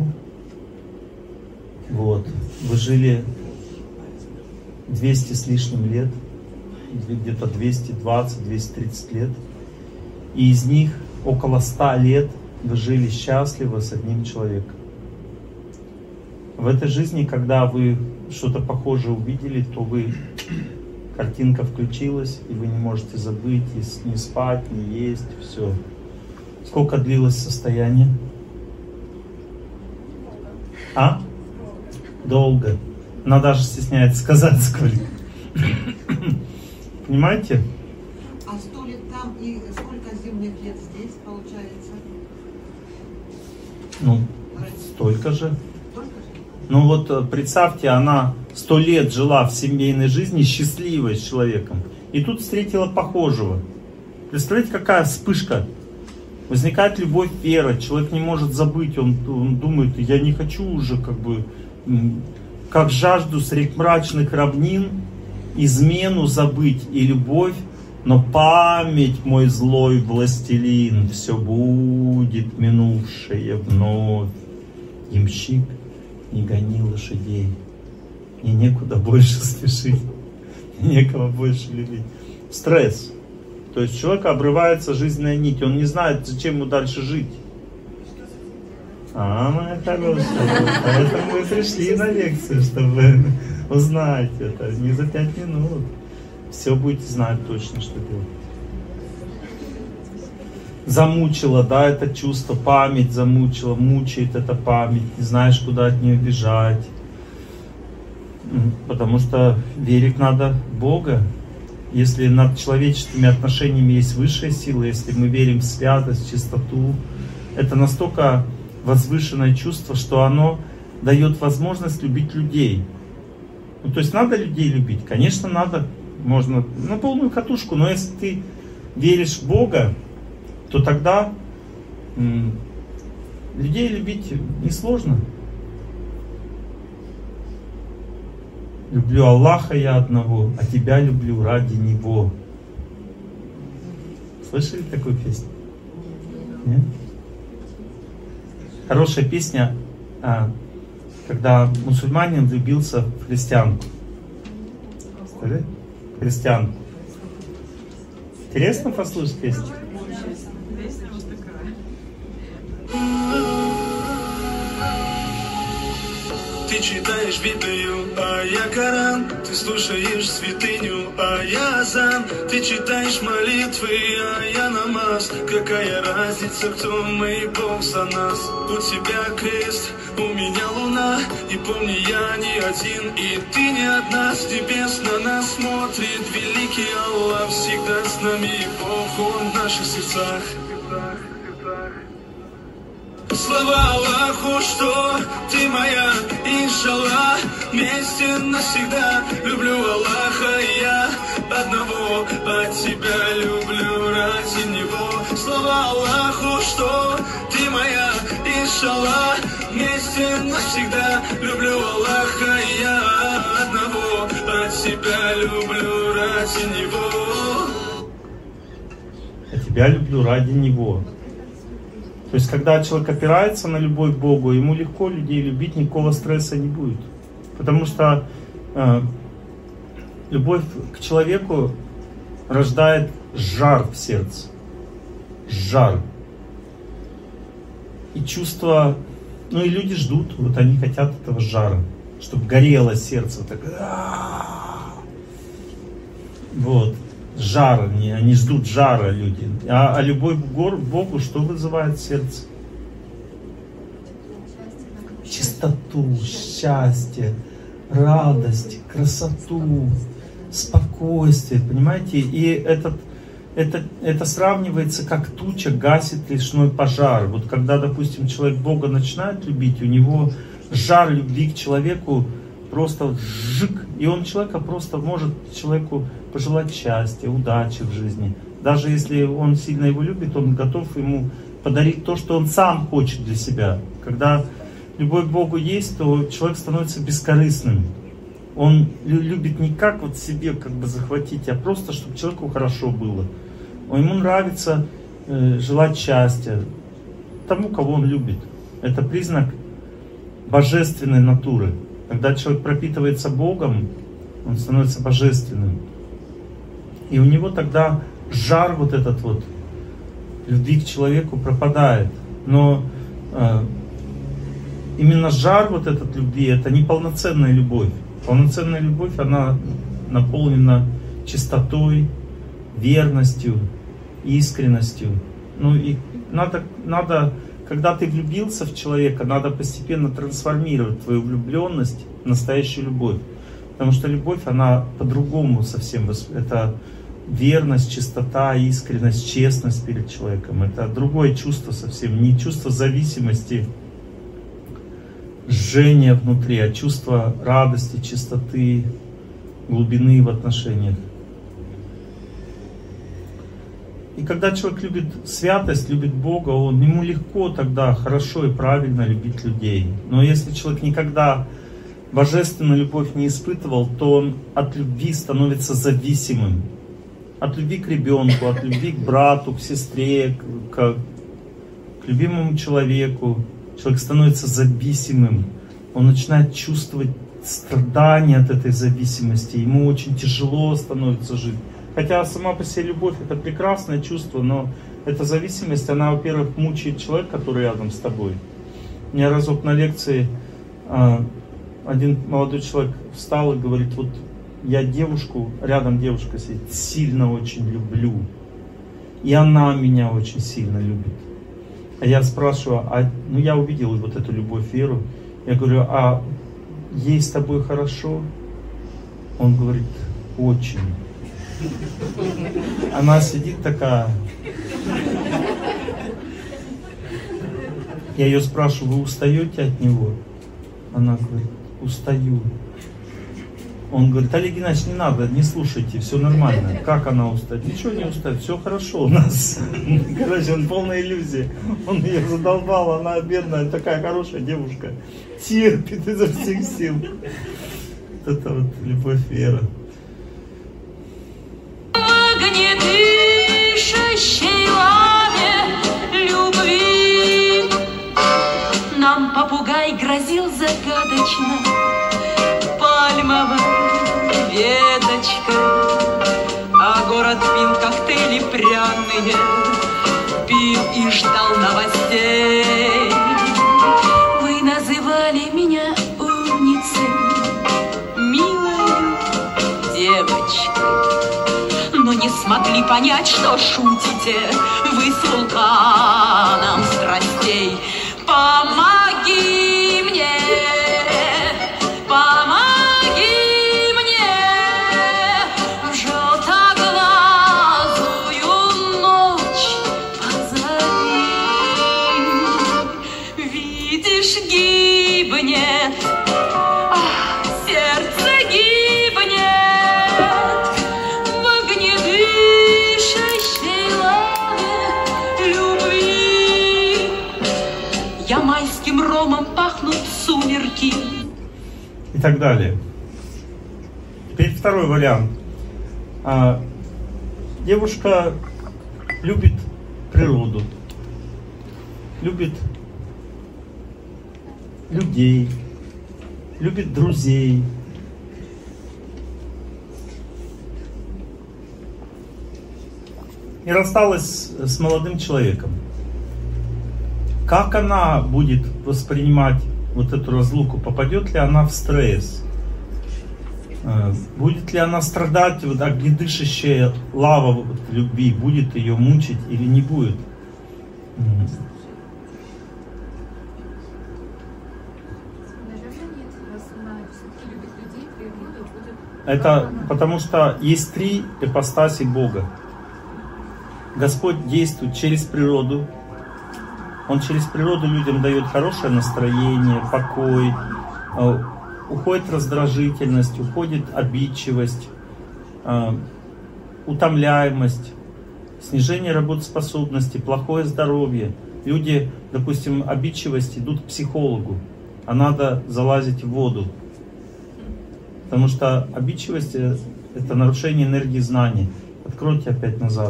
Вот. Вы жили двести с лишним лет, где-то двести двадцать — двести тридцать лет. И из них около ста лет вы жили счастливо с одним человеком. В этой жизни, когда вы что-то похожее увидели, то вы, картинка включилась, и вы не можете забыть, и не спать, не есть, все. Сколько длилось состояние? А? Долго. Она даже стесняется сказать, сколько. Понимаете? А сто лет там и сколько земных лет здесь получается? Ну, столько же. Столько же? Ну вот представьте, она сто лет жила в семейной жизни, счастливой с человеком, и тут встретила похожего. Представляете, какая вспышка? Возникает любовь, вера, человек не может забыть, он, он думает, я не хочу уже, как бы, как жажду средь мрачных равнин, измену забыть и любовь, но память, мой злой властелин, все будет минувшее вновь. Ямщик, не гони лошадей, мне некуда больше спешить, некого больше любить. Стресс. То есть у человека обрывается жизненная нить, он не знает, зачем ему дальше жить. А, моя хорошая, поэтому мы пришли на лекцию, чтобы узнать это, не за пять минут. Все будете знать точно, что делать. Замучила, да, это чувство, память замучила, мучает эта память, не знаешь, куда от нее бежать. Потому что верить надо в Бога. Если над человеческими отношениями есть высшая сила, если мы верим в святость, в чистоту, это настолько возвышенное чувство, что оно дает возможность любить людей. Ну, то есть надо людей любить? Конечно, надо. Можно на полную катушку, но если ты веришь в Бога, то тогда м- людей любить несложно. Люблю Аллаха я одного, а тебя люблю ради Него. Слышали такую песню? Нет? Хорошая песня, когда мусульманин влюбился в христианку. Представляете? Христианку. Интересно послушать песню? Песня вот такая. Ты читаешь Библию, а я Коран. Ты слушаешь святыню, а я азан. Ты читаешь молитвы, а я намаз. Какая разница, кто мы, Бог за нас. У тебя крест, у меня луна. И помни, я не один, и ты не одна. С небес на нас смотрит великий Аллах. Всегда с нами Бог, Он в наших сердцах. Слава Аллаху, что ты моя, иншаллах, вместе навсегда. Люблю Аллаха я одного, а тебя люблю ради Него. Слава Аллаху, что ты моя, иншаллах, вместе навсегда. Люблю Аллаха я одного, а тебя люблю ради Него. А тебя люблю ради Него. То есть, когда человек опирается на любовь к Богу, ему легко людей любить, никакого стресса не будет. Потому что э, любовь к человеку рождает жар в сердце. Жар. И чувство... Ну и люди ждут, вот они хотят этого жара. Чтобы горело сердце. Так, вот. Жар, они, они ждут жара, люди. А, а любовь к Богу что вызывает в сердце? Чистоту, счастье, радость, красоту, спокойствие, понимаете? И этот, это, это сравнивается как туча гасит лесной пожар. Вот когда, допустим, человек Бога начинает любить, у него жар любви к человеку просто вот жик, и он человека просто может человеку пожелать счастья, удачи в жизни. Даже если он сильно его любит, он готов ему подарить то, что он сам хочет для себя. Когда любовь к Богу есть, то человек становится бескорыстным. Он любит не как вот себе как бы захватить, а просто, чтобы человеку хорошо было. Ему нравится э, желать счастья тому, кого он любит. Это признак божественной натуры. Когда человек пропитывается Богом, он становится божественным. И у него тогда жар вот этот вот любви к человеку пропадает. Но э, именно жар вот этот любви, это не полноценная любовь. Полноценная любовь, она наполнена чистотой, верностью, искренностью. Ну и надо, надо, когда ты влюбился в человека, надо постепенно трансформировать твою влюбленность в настоящую любовь. Потому что любовь, она по-другому совсем. Это верность, чистота, искренность, честность перед человеком. Это другое чувство совсем. Не чувство зависимости, жжения внутри, а чувство радости, чистоты, глубины в отношениях. И когда человек любит святость, любит Бога, он, ему легко тогда хорошо и правильно любить людей. Но если человек никогда божественную любовь не испытывал, то он от любви становится зависимым. От любви к ребенку, от любви к брату, к сестре, к, к любимому человеку. Человек становится зависимым. Он начинает чувствовать страдания от этой зависимости. Ему очень тяжело становится жить. Хотя сама по себе любовь — это прекрасное чувство, но эта зависимость, она, во-первых, мучает человека, который рядом с тобой. У меня разок на лекции один молодой человек встал и говорит: вот я девушку, рядом девушка сидит, сильно очень люблю. И она меня очень сильно любит. А я спрашиваю, а, ну я увидел вот эту любовь, веру. Я говорю, а ей с тобой хорошо? Он говорит, очень. Она сидит такая. Я ее спрашиваю, вы устаете от него? Она говорит, устаю. Он говорит, Олег Геннадьевич, не надо, не слушайте, все нормально. Как она устает? Ничего не устает, все хорошо у нас. Короче, он полная иллюзия. Он ее задолбал, она бедная, такая хорошая девушка. Терпит изо всех сил. Вот это вот любовь, вера. Нам попугай грозил загадочно пальмовой веточкой, а город пил коктейли пряные, пил и ждал новостей. Вы называли меня умницей, милой девочкой, но не смогли понять, что шутите вы с вулканом страстей. Помоги мне, помоги мне в желтоглазую ночь позови. Видишь, гибнет, ах, сердце гибнет в огнедышащей лаве любви. Я майским ромом пахнут сумерки. И так далее. Теперь второй вариант. А, девушка любит природу, любит людей, любит друзей. И рассталась с молодым человеком. Как она будет воспринимать вот эту разлуку? Попадет ли она в стресс? Будет ли она страдать, вот огнедышащая лава вот любви, будет ее мучить или не будет? Это потому что есть три ипостаси Бога. Господь действует через природу, Он через природу людям дает хорошее настроение, покой, уходит раздражительность, уходит обидчивость, утомляемость, снижение работоспособности, плохое здоровье. Люди, допустим, обидчивость идут к психологу, а надо залазить в воду. Потому что обидчивость — это нарушение энергии знаний. Откройте опять назад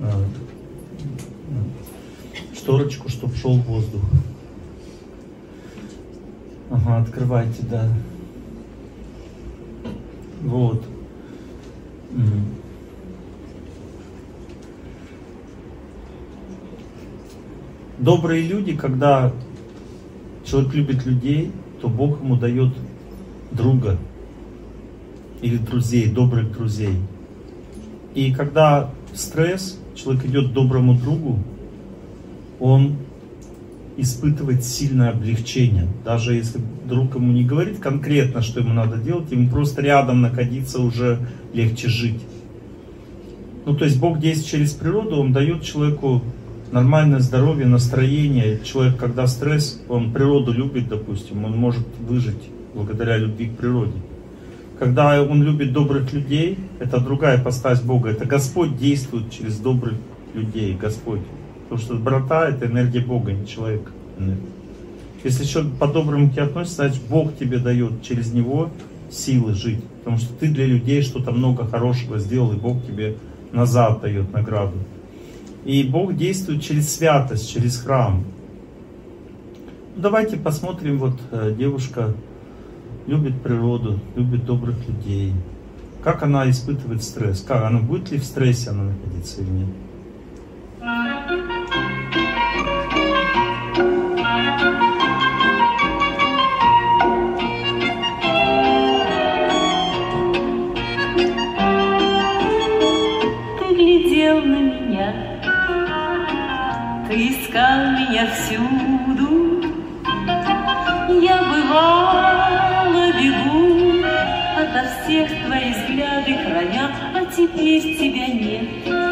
шторочку, чтобы шел воздух. Ага, открывайте, да. Вот. Добрые люди, когда человек любит людей, то Бог ему дает друга или друзей, добрых друзей. И когда стресс, человек идет к доброму другу, он испытывает сильное облегчение. Даже если друг ему не говорит конкретно, что ему надо делать, ему просто рядом находиться уже легче жить. Ну, то есть Бог действует через природу, Он дает человеку нормальное здоровье, настроение. Человек, когда стресс, он природу любит, допустим, он может выжить благодаря любви к природе. Когда он любит добрых людей, это другая ипостась Бога. Это Господь действует через добрых людей, Господь. Потому что доброта — это энергия Бога, не человека. Если человек по-доброму к тебе относится, значит Бог тебе дает через него силы жить. Потому что ты для людей что-то много хорошего сделал, и Бог тебе назад дает награду. И Бог действует через святость, через храм. Ну, давайте посмотрим, вот девушка любит природу, любит добрых людей. Как она испытывает стресс? Как она, будет ли в стрессе она находиться или нет? Ты глядел на меня, ты искал меня всюду. Я бывала бегу ото всех твоих взгляды храня, а теперь тебя нет.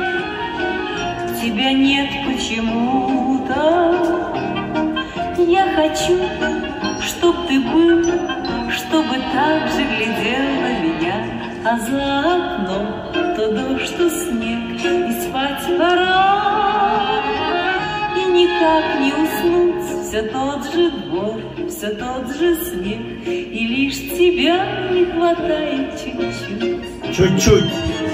Тебя нет почему-то. Я хочу, чтоб ты был, чтобы так же глядел на меня. А за окном то дождь, то снег, и спать пора. И никак не уснуть, все тот же двор, все тот же снег, и лишь тебя не хватает чуть-чуть. Чуть-чуть.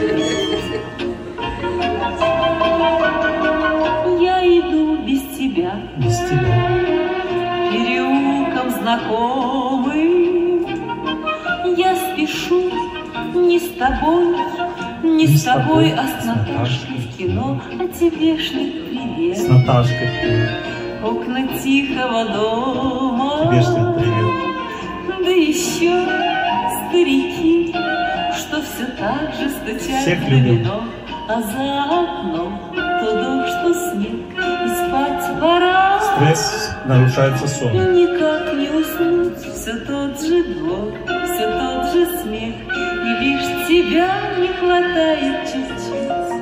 Я иду без тебя, без тебя, переулком знакомым. Я спешу не с тобой, не, не с тобой, а с Наташкой в кино. А тебе шлет привет. С Наташкой. Окна тихого дома. Тебе шлет привет. Да еще старики, что все так же стучат на вино. А за окном то дождь, то снег, и спать пора. Стресс, нарушается сон. И никак не уснуть, все тот же двор, все тот же смех, и лишь тебя не хватает чуть-чуть.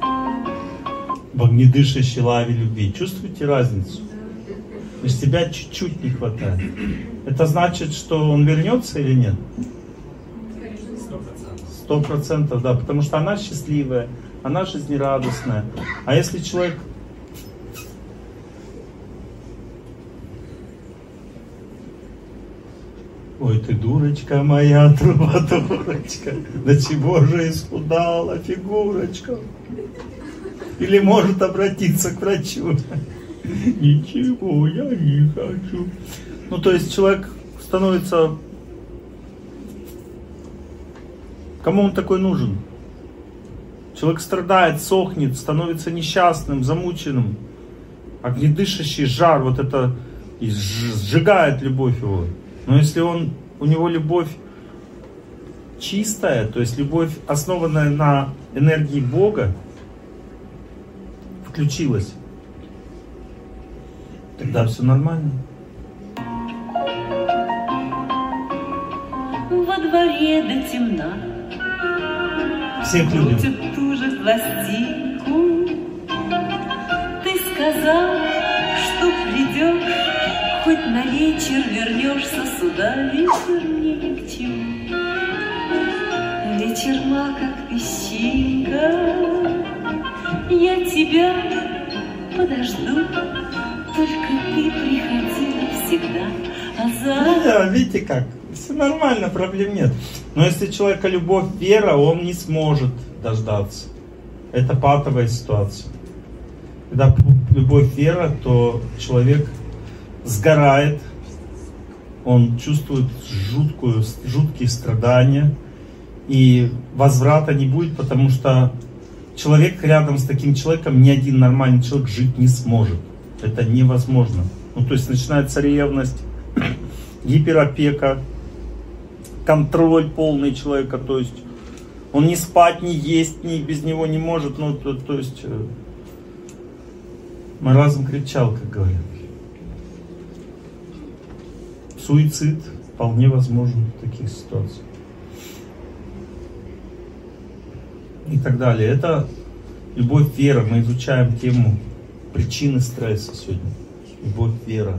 В огнедышащей лаве любви. Чувствуете разницу? Лишь тебя чуть-чуть не хватает. Это значит, что он вернется или нет? Сто процентов, да, потому что она счастливая, она жизнерадостная. А если человек... Ой, ты дурочка моя, трубадурочка, до чего же исхудала фигурочка? Или может обратиться к врачу? Ничего я не хочу. Ну, то есть человек становится... Кому он такой нужен? Человек страдает, сохнет, становится несчастным, замученным. Огнедышащий жар, вот это и сжигает любовь его. Но если он, у него любовь чистая, то есть любовь, основанная на энергии Бога, включилась, тогда все нормально. Во дворе до темна. Всех любим. Крутят ту же пластинку. Ты сказал, что придешь, хоть на вечер вернешься сюда, вечер мне ни к чему. Вечер мал, как песчинка, я тебя подожду, только ты приходи всегда, а за... Да, видите как, все нормально, проблем нет. Но если у человека любовь, вера, он не сможет дождаться. Это патовая ситуация. Когда любовь, вера, то человек сгорает, он чувствует жуткую, жуткие страдания, и возврата не будет, потому что человек рядом с таким человеком, ни один нормальный человек жить не сможет. Это невозможно. Ну, то есть начинается ревность, гиперопека, контроль полный человека, то есть он ни спать, ни есть, ни без него не может, ну, то, то есть маразм кричал, как говорят. Суицид вполне возможен в таких ситуациях. И так далее. Это любовь, вера. Мы изучаем тему причины стресса сегодня. Любовь, вера.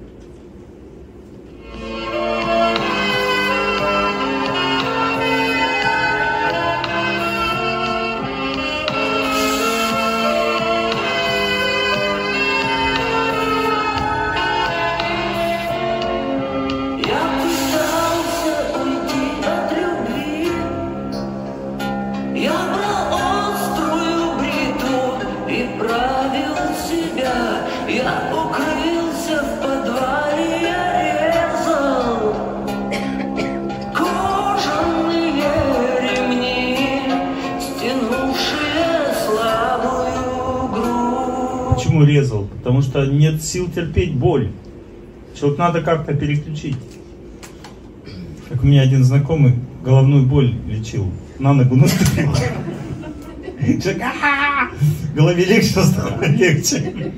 Почему резал? Потому что нет сил терпеть боль. Человек надо как-то переключить. Как у меня один знакомый головную боль лечил. На ногу наступил. Человек, в голове легче стало, легче.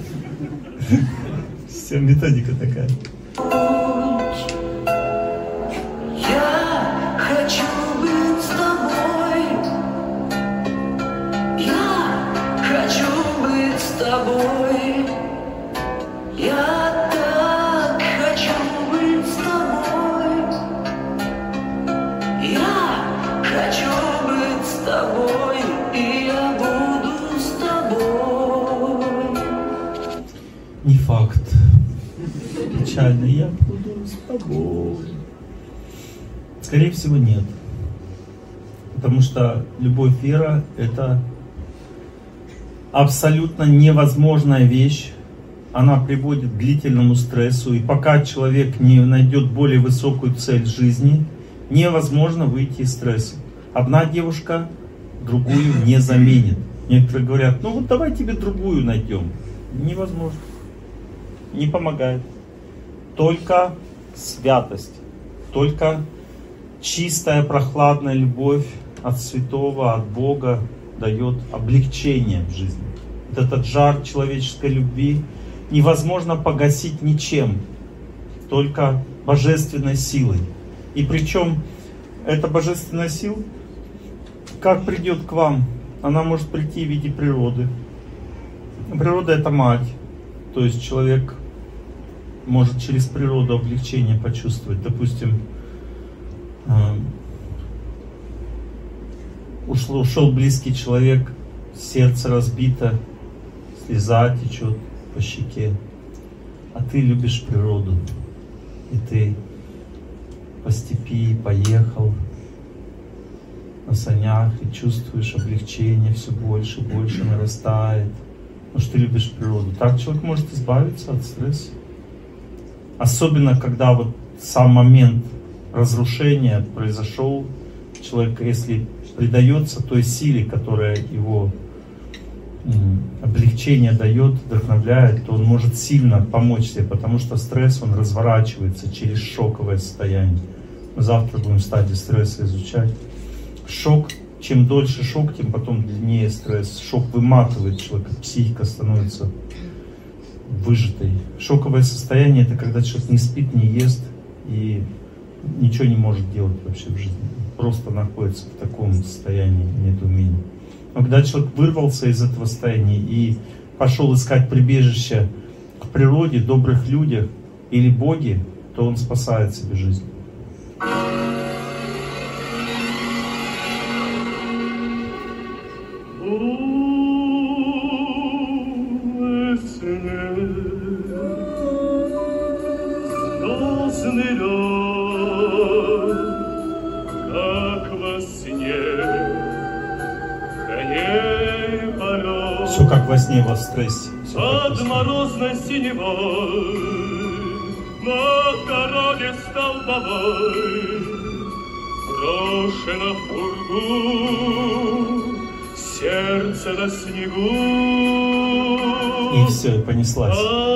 Вся методика такая. Я хочу быть с тобой. Я хочу быть с тобой. Я так хочу быть с тобой. Я хочу быть с тобой. И я буду с тобой. Не факт. Печально. Я буду с тобой. Скорее всего, нет. Потому что любовь, вера — это абсолютно невозможная вещь. Она приводит к длительному стрессу. И пока человек не найдет более высокую цель жизни, невозможно выйти из стресса. Одна девушка другую не заменит. Некоторые говорят, ну вот давай тебе другую найдем. Невозможно. Не помогает. Только святость. Только чистая, прохладная любовь от святого, от Бога дает облегчение в жизни. Вот этот жар человеческой любви невозможно погасить ничем, только божественной силой. И причем эта божественная сила, как придет к вам, она может прийти в виде природы. Природа — это мать, то есть человек может через природу облегчение почувствовать. Допустим, ушел, ушел близкий человек, сердце разбито, слеза течет по щеке, а ты любишь природу, и ты по степи поехал на санях и чувствуешь облегчение, все больше и больше нарастает, потому что ты любишь природу. Так человек может избавиться от стресса. Особенно, когда вот сам момент разрушения произошел, человек, если предается той силе, которая его м, облегчение дает, вдохновляет, то он может сильно помочь себе, потому что стресс, он разворачивается через шоковое состояние. Мы завтра будем стадии стресса изучать. Шок, чем дольше шок, тем потом длиннее стресс. Шок выматывает человека, психика становится выжатой. Шоковое состояние — это когда человек не спит, не ест и ничего не может делать вообще в жизни. Просто находится в таком состоянии недоумения. Но когда человек вырвался из этого состояния и пошел искать прибежище к природе, добрых людях или Боге, то он спасает себе жизнь. Все как во сне, во стрессе. Под морозной синевой на дороге столбовой брошено в пургу сердце на снегу. И все, и понеслась.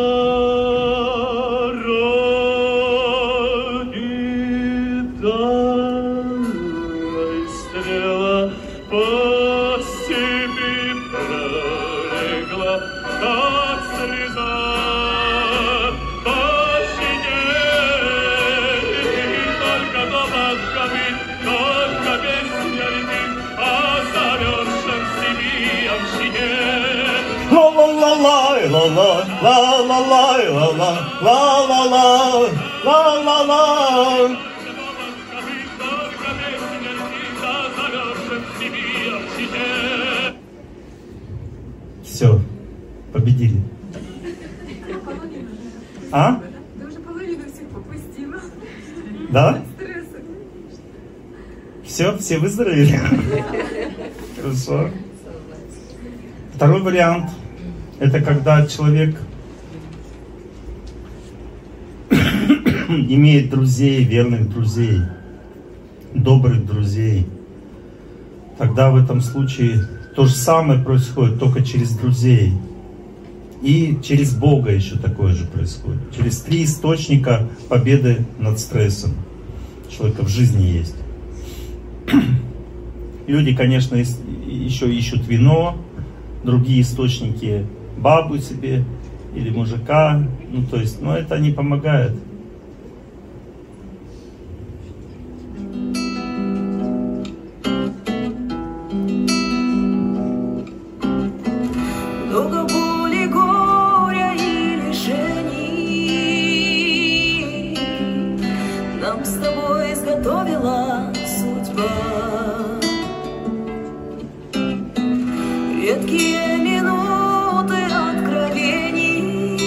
Все, победили. А? Да уже половину всех попустила. Да? Все, все выздоровели? Хорошо. Второй вариант. Это когда человек имеет друзей, верных друзей, добрых друзей. Тогда в этом случае то же самое происходит, только через друзей. И через Бога еще такое же происходит. Через три источника победы над стрессом человека в жизни есть. Люди, конечно, еще ищут вино, другие источники, бабу себе или мужика, ну то есть, но это не помогает. Много боли, горя и лишений нам с тобой изготовила судьба. Редкие минуты откровений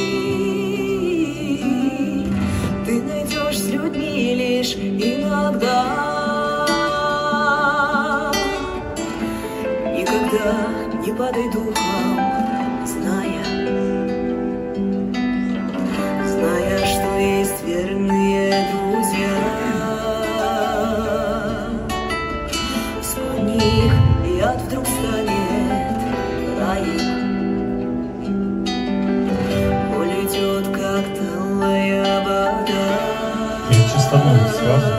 ты найдешь с людьми лишь иногда. Никогда не падай духом, зная, зная, что есть верные друзья. Вспомни их, и ад вдруг станет раем. Боль идет, как талая вода. Легче становится сразу.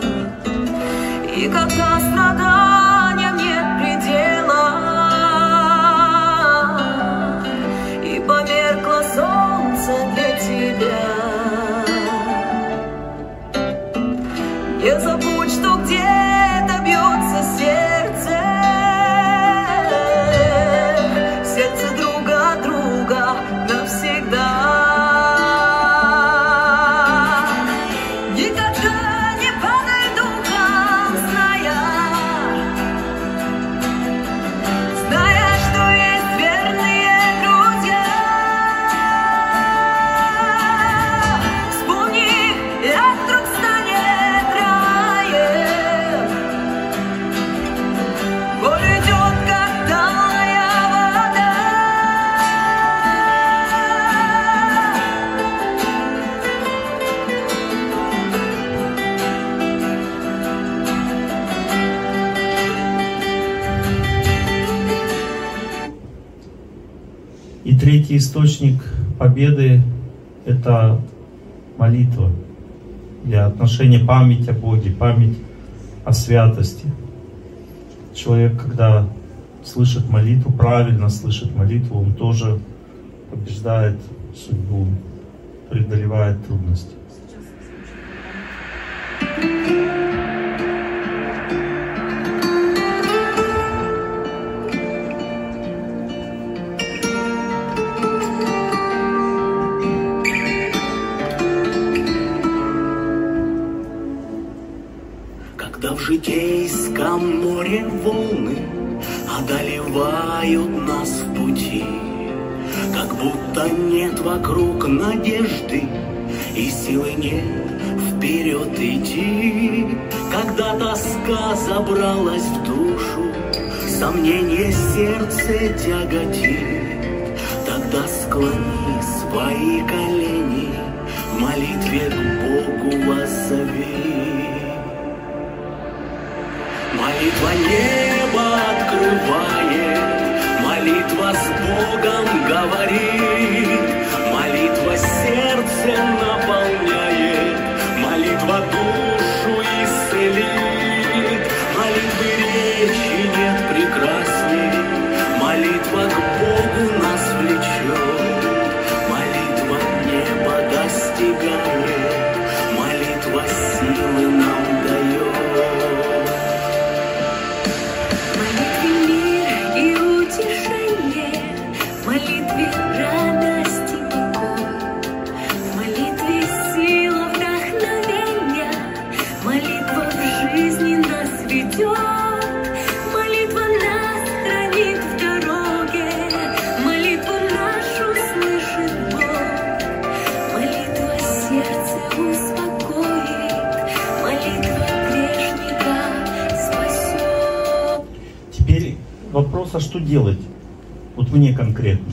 И когда страданиям нет предела, и померкло солнце для тебя, не забудь, что где-то бьется сердце, сердце друга от друга навсегда. Никогда не падай духом, зная, зная, что есть верные друзья. Вспомни, и ад вдруг станет раем. Боль идет, как талая вода. И третий источник победы — это молитва. Для отношения, память о Боге, память о святости. Человек, когда слышит молитву, правильно слышит молитву, он тоже побеждает судьбу, преодолевает трудности. Житейском море волны одолевают нас в пути, как будто нет вокруг надежды и силы нет вперед идти. Когда тоска забралась в душу, сомнение сердце тяготит, тогда склони свои колени, в молитве к Богу воззови. Молитва небо открывает, молитва с Богом говорит, молитва сердце наполняет, молитва душу исцелит. Молитвы речи нет прекрасней, молитва к Богу нас влечет, молитва небо достигает, молитва силы нам дает. Вопрос, а что делать? Вот мне конкретно.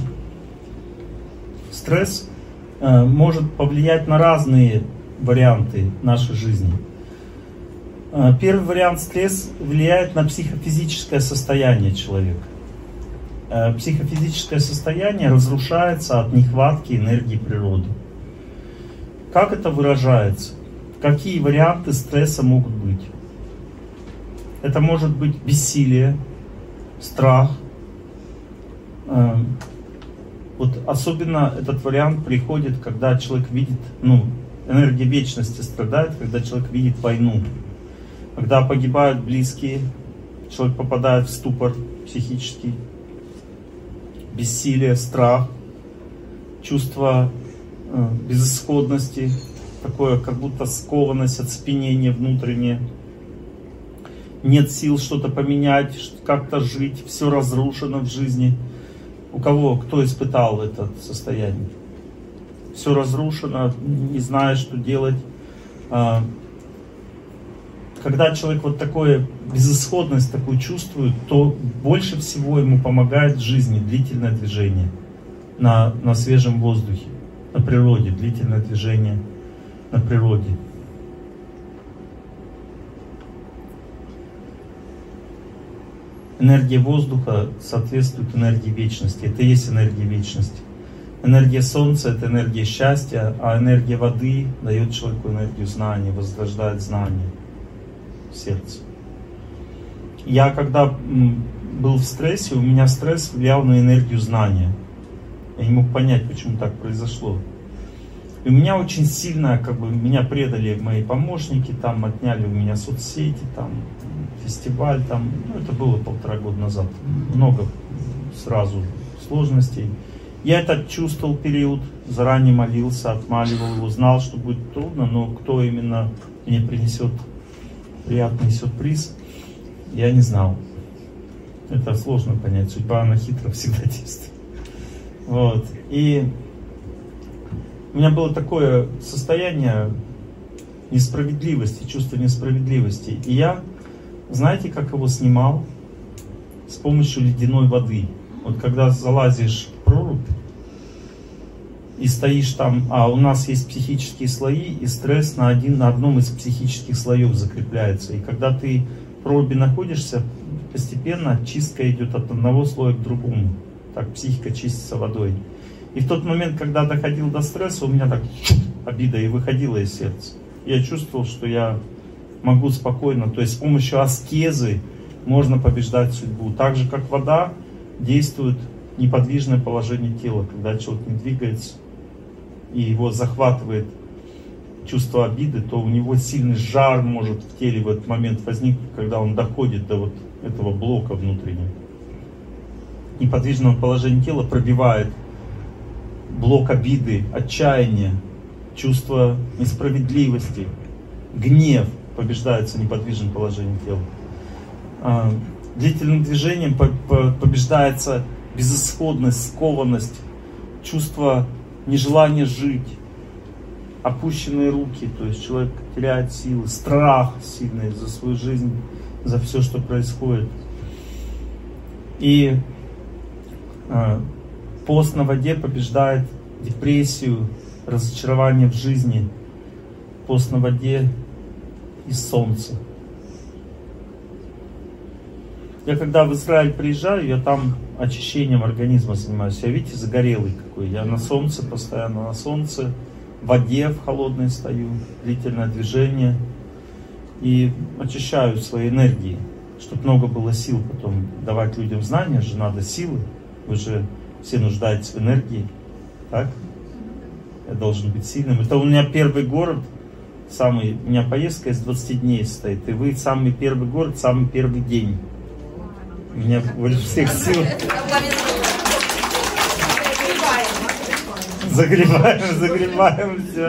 Стресс э, может повлиять на разные варианты нашей жизни. Э, первый вариант — стресс влияет на психофизическое состояние человека. Э, психофизическое состояние разрушается от нехватки энергии природы. Как это выражается? Какие варианты стресса могут быть? Это может быть бессилие, страх. Вот особенно этот вариант приходит, когда человек видит, ну, энергия вечности страдает, когда человек видит войну. Когда погибают близкие, человек попадает в ступор психический. Бессилие, страх, чувство э, безысходности, такое как будто скованность, оцепенение внутреннее. Нет сил что-то поменять, как-то жить, все разрушено в жизни. У кого, кто испытал это состояние? Все разрушено, не зная, что делать. Когда человек вот такое безысходность такую чувствует, то больше всего ему помогает в жизни длительное движение на, на свежем воздухе, на природе, длительное движение на природе. Энергия воздуха соответствует энергии вечности. Это и есть энергия вечности. Энергия солнца — это энергия счастья, а энергия воды дает человеку энергию знания, возрождает знания в сердце. Я когда был в стрессе, у меня стресс влиял на энергию знания. Я не мог понять, почему так произошло. И у меня очень сильно, как бы, меня предали мои помощники, там отняли у меня соцсети, там фестиваль, там, ну, это было полтора года назад. Много сразу сложностей. Я это чувствовал период, заранее молился, отмаливал его, знал, что будет трудно, но кто именно мне принесет приятный сюрприз, я не знал. Это сложно понять, судьба, она хитро всегда действует. Вот. И у меня было такое состояние несправедливости, чувство несправедливости. И я, знаете, как его снимал? С помощью ледяной воды. Вот когда залазишь в прорубь и стоишь там, а у нас есть психические слои, и стресс на, один, на одном из психических слоев закрепляется. И когда ты в проруби находишься, постепенно чистка идет от одного слоя к другому. Так психика чистится водой. И в тот момент, когда доходил до стресса, у меня так обида и выходила из сердца. Я чувствовал, что я могу спокойно, то есть с помощью аскезы можно побеждать судьбу. Так же, как вода, действует неподвижное положение тела, когда человек не двигается и его захватывает чувство обиды, то у него сильный жар может в теле в этот момент возникнуть, когда он доходит до вот этого блока внутреннего. Неподвижное положение тела пробивает блок обиды, отчаяния, чувство несправедливости, гнев. побеждается неподвижным положением тела. А, длительным движением по по побеждается безысходность, скованность, чувство нежелания жить, опущенные руки, то есть человек теряет силы, страх сильный за свою жизнь, за все, что происходит. И э, пост на воде побеждает депрессию, разочарование в жизни. Пост на воде и солнце. Я когда в Израиль приезжаю, я там очищением организма занимаюсь. Я, видите, загорелый какой. Я на солнце постоянно, на солнце, в воде в холодной стою, длительное движение. И очищаю свои энергии, чтобы много было сил потом давать людям знания, же надо силы. Вы же все нуждаетесь в энергии, так? Я должен быть сильным. Это у меня первый город, самый, у меня поездка из двадцати дней состоит. И вы самый первый город, самый первый день. У меня больше всех сил. Загребаем, загребаем все.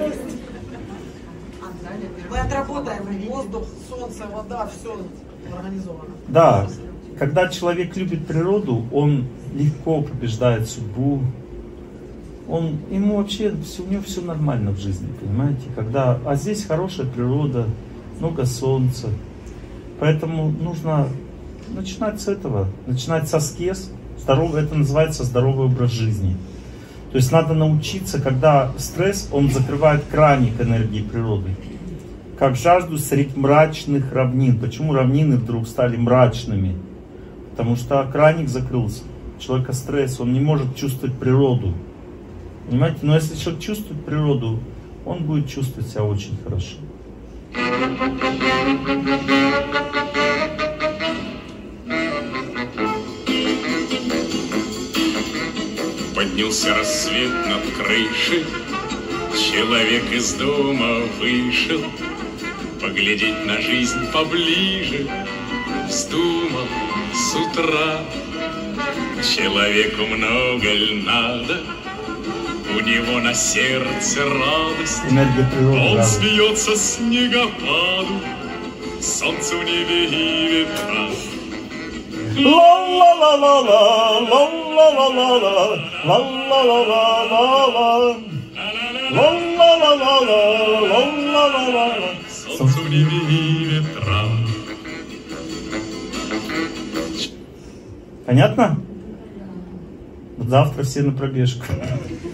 Мы отработаем воздух, солнце, вода, все организовано. Да, когда человек любит природу, он легко побеждает судьбу. Он, ему вообще, все, у него все нормально в жизни, понимаете? Когда, а здесь хорошая природа, много солнца. Поэтому нужно начинать с этого, начинать с аскез. Здоровый, это называется здоровый образ жизни. То есть надо научиться, когда стресс, он закрывает краник энергии природы. Как жажду средь мрачных равнин. Почему равнины вдруг стали мрачными? Потому что краник закрылся. У человека стресс, он не может чувствовать природу. Понимаете? Но если человек чувствует природу, он будет чувствовать себя очень хорошо. Поднялся рассвет над крышей, человек из дома вышел, поглядеть на жизнь поближе, вздумал с утра. Человеку много ль надо, у него на сердце радость. Энергия природы, он да. смеется снегопаду, солнце в небе и ветра. Солнце в небе и ветра. Понятно? Завтра все на пробежку.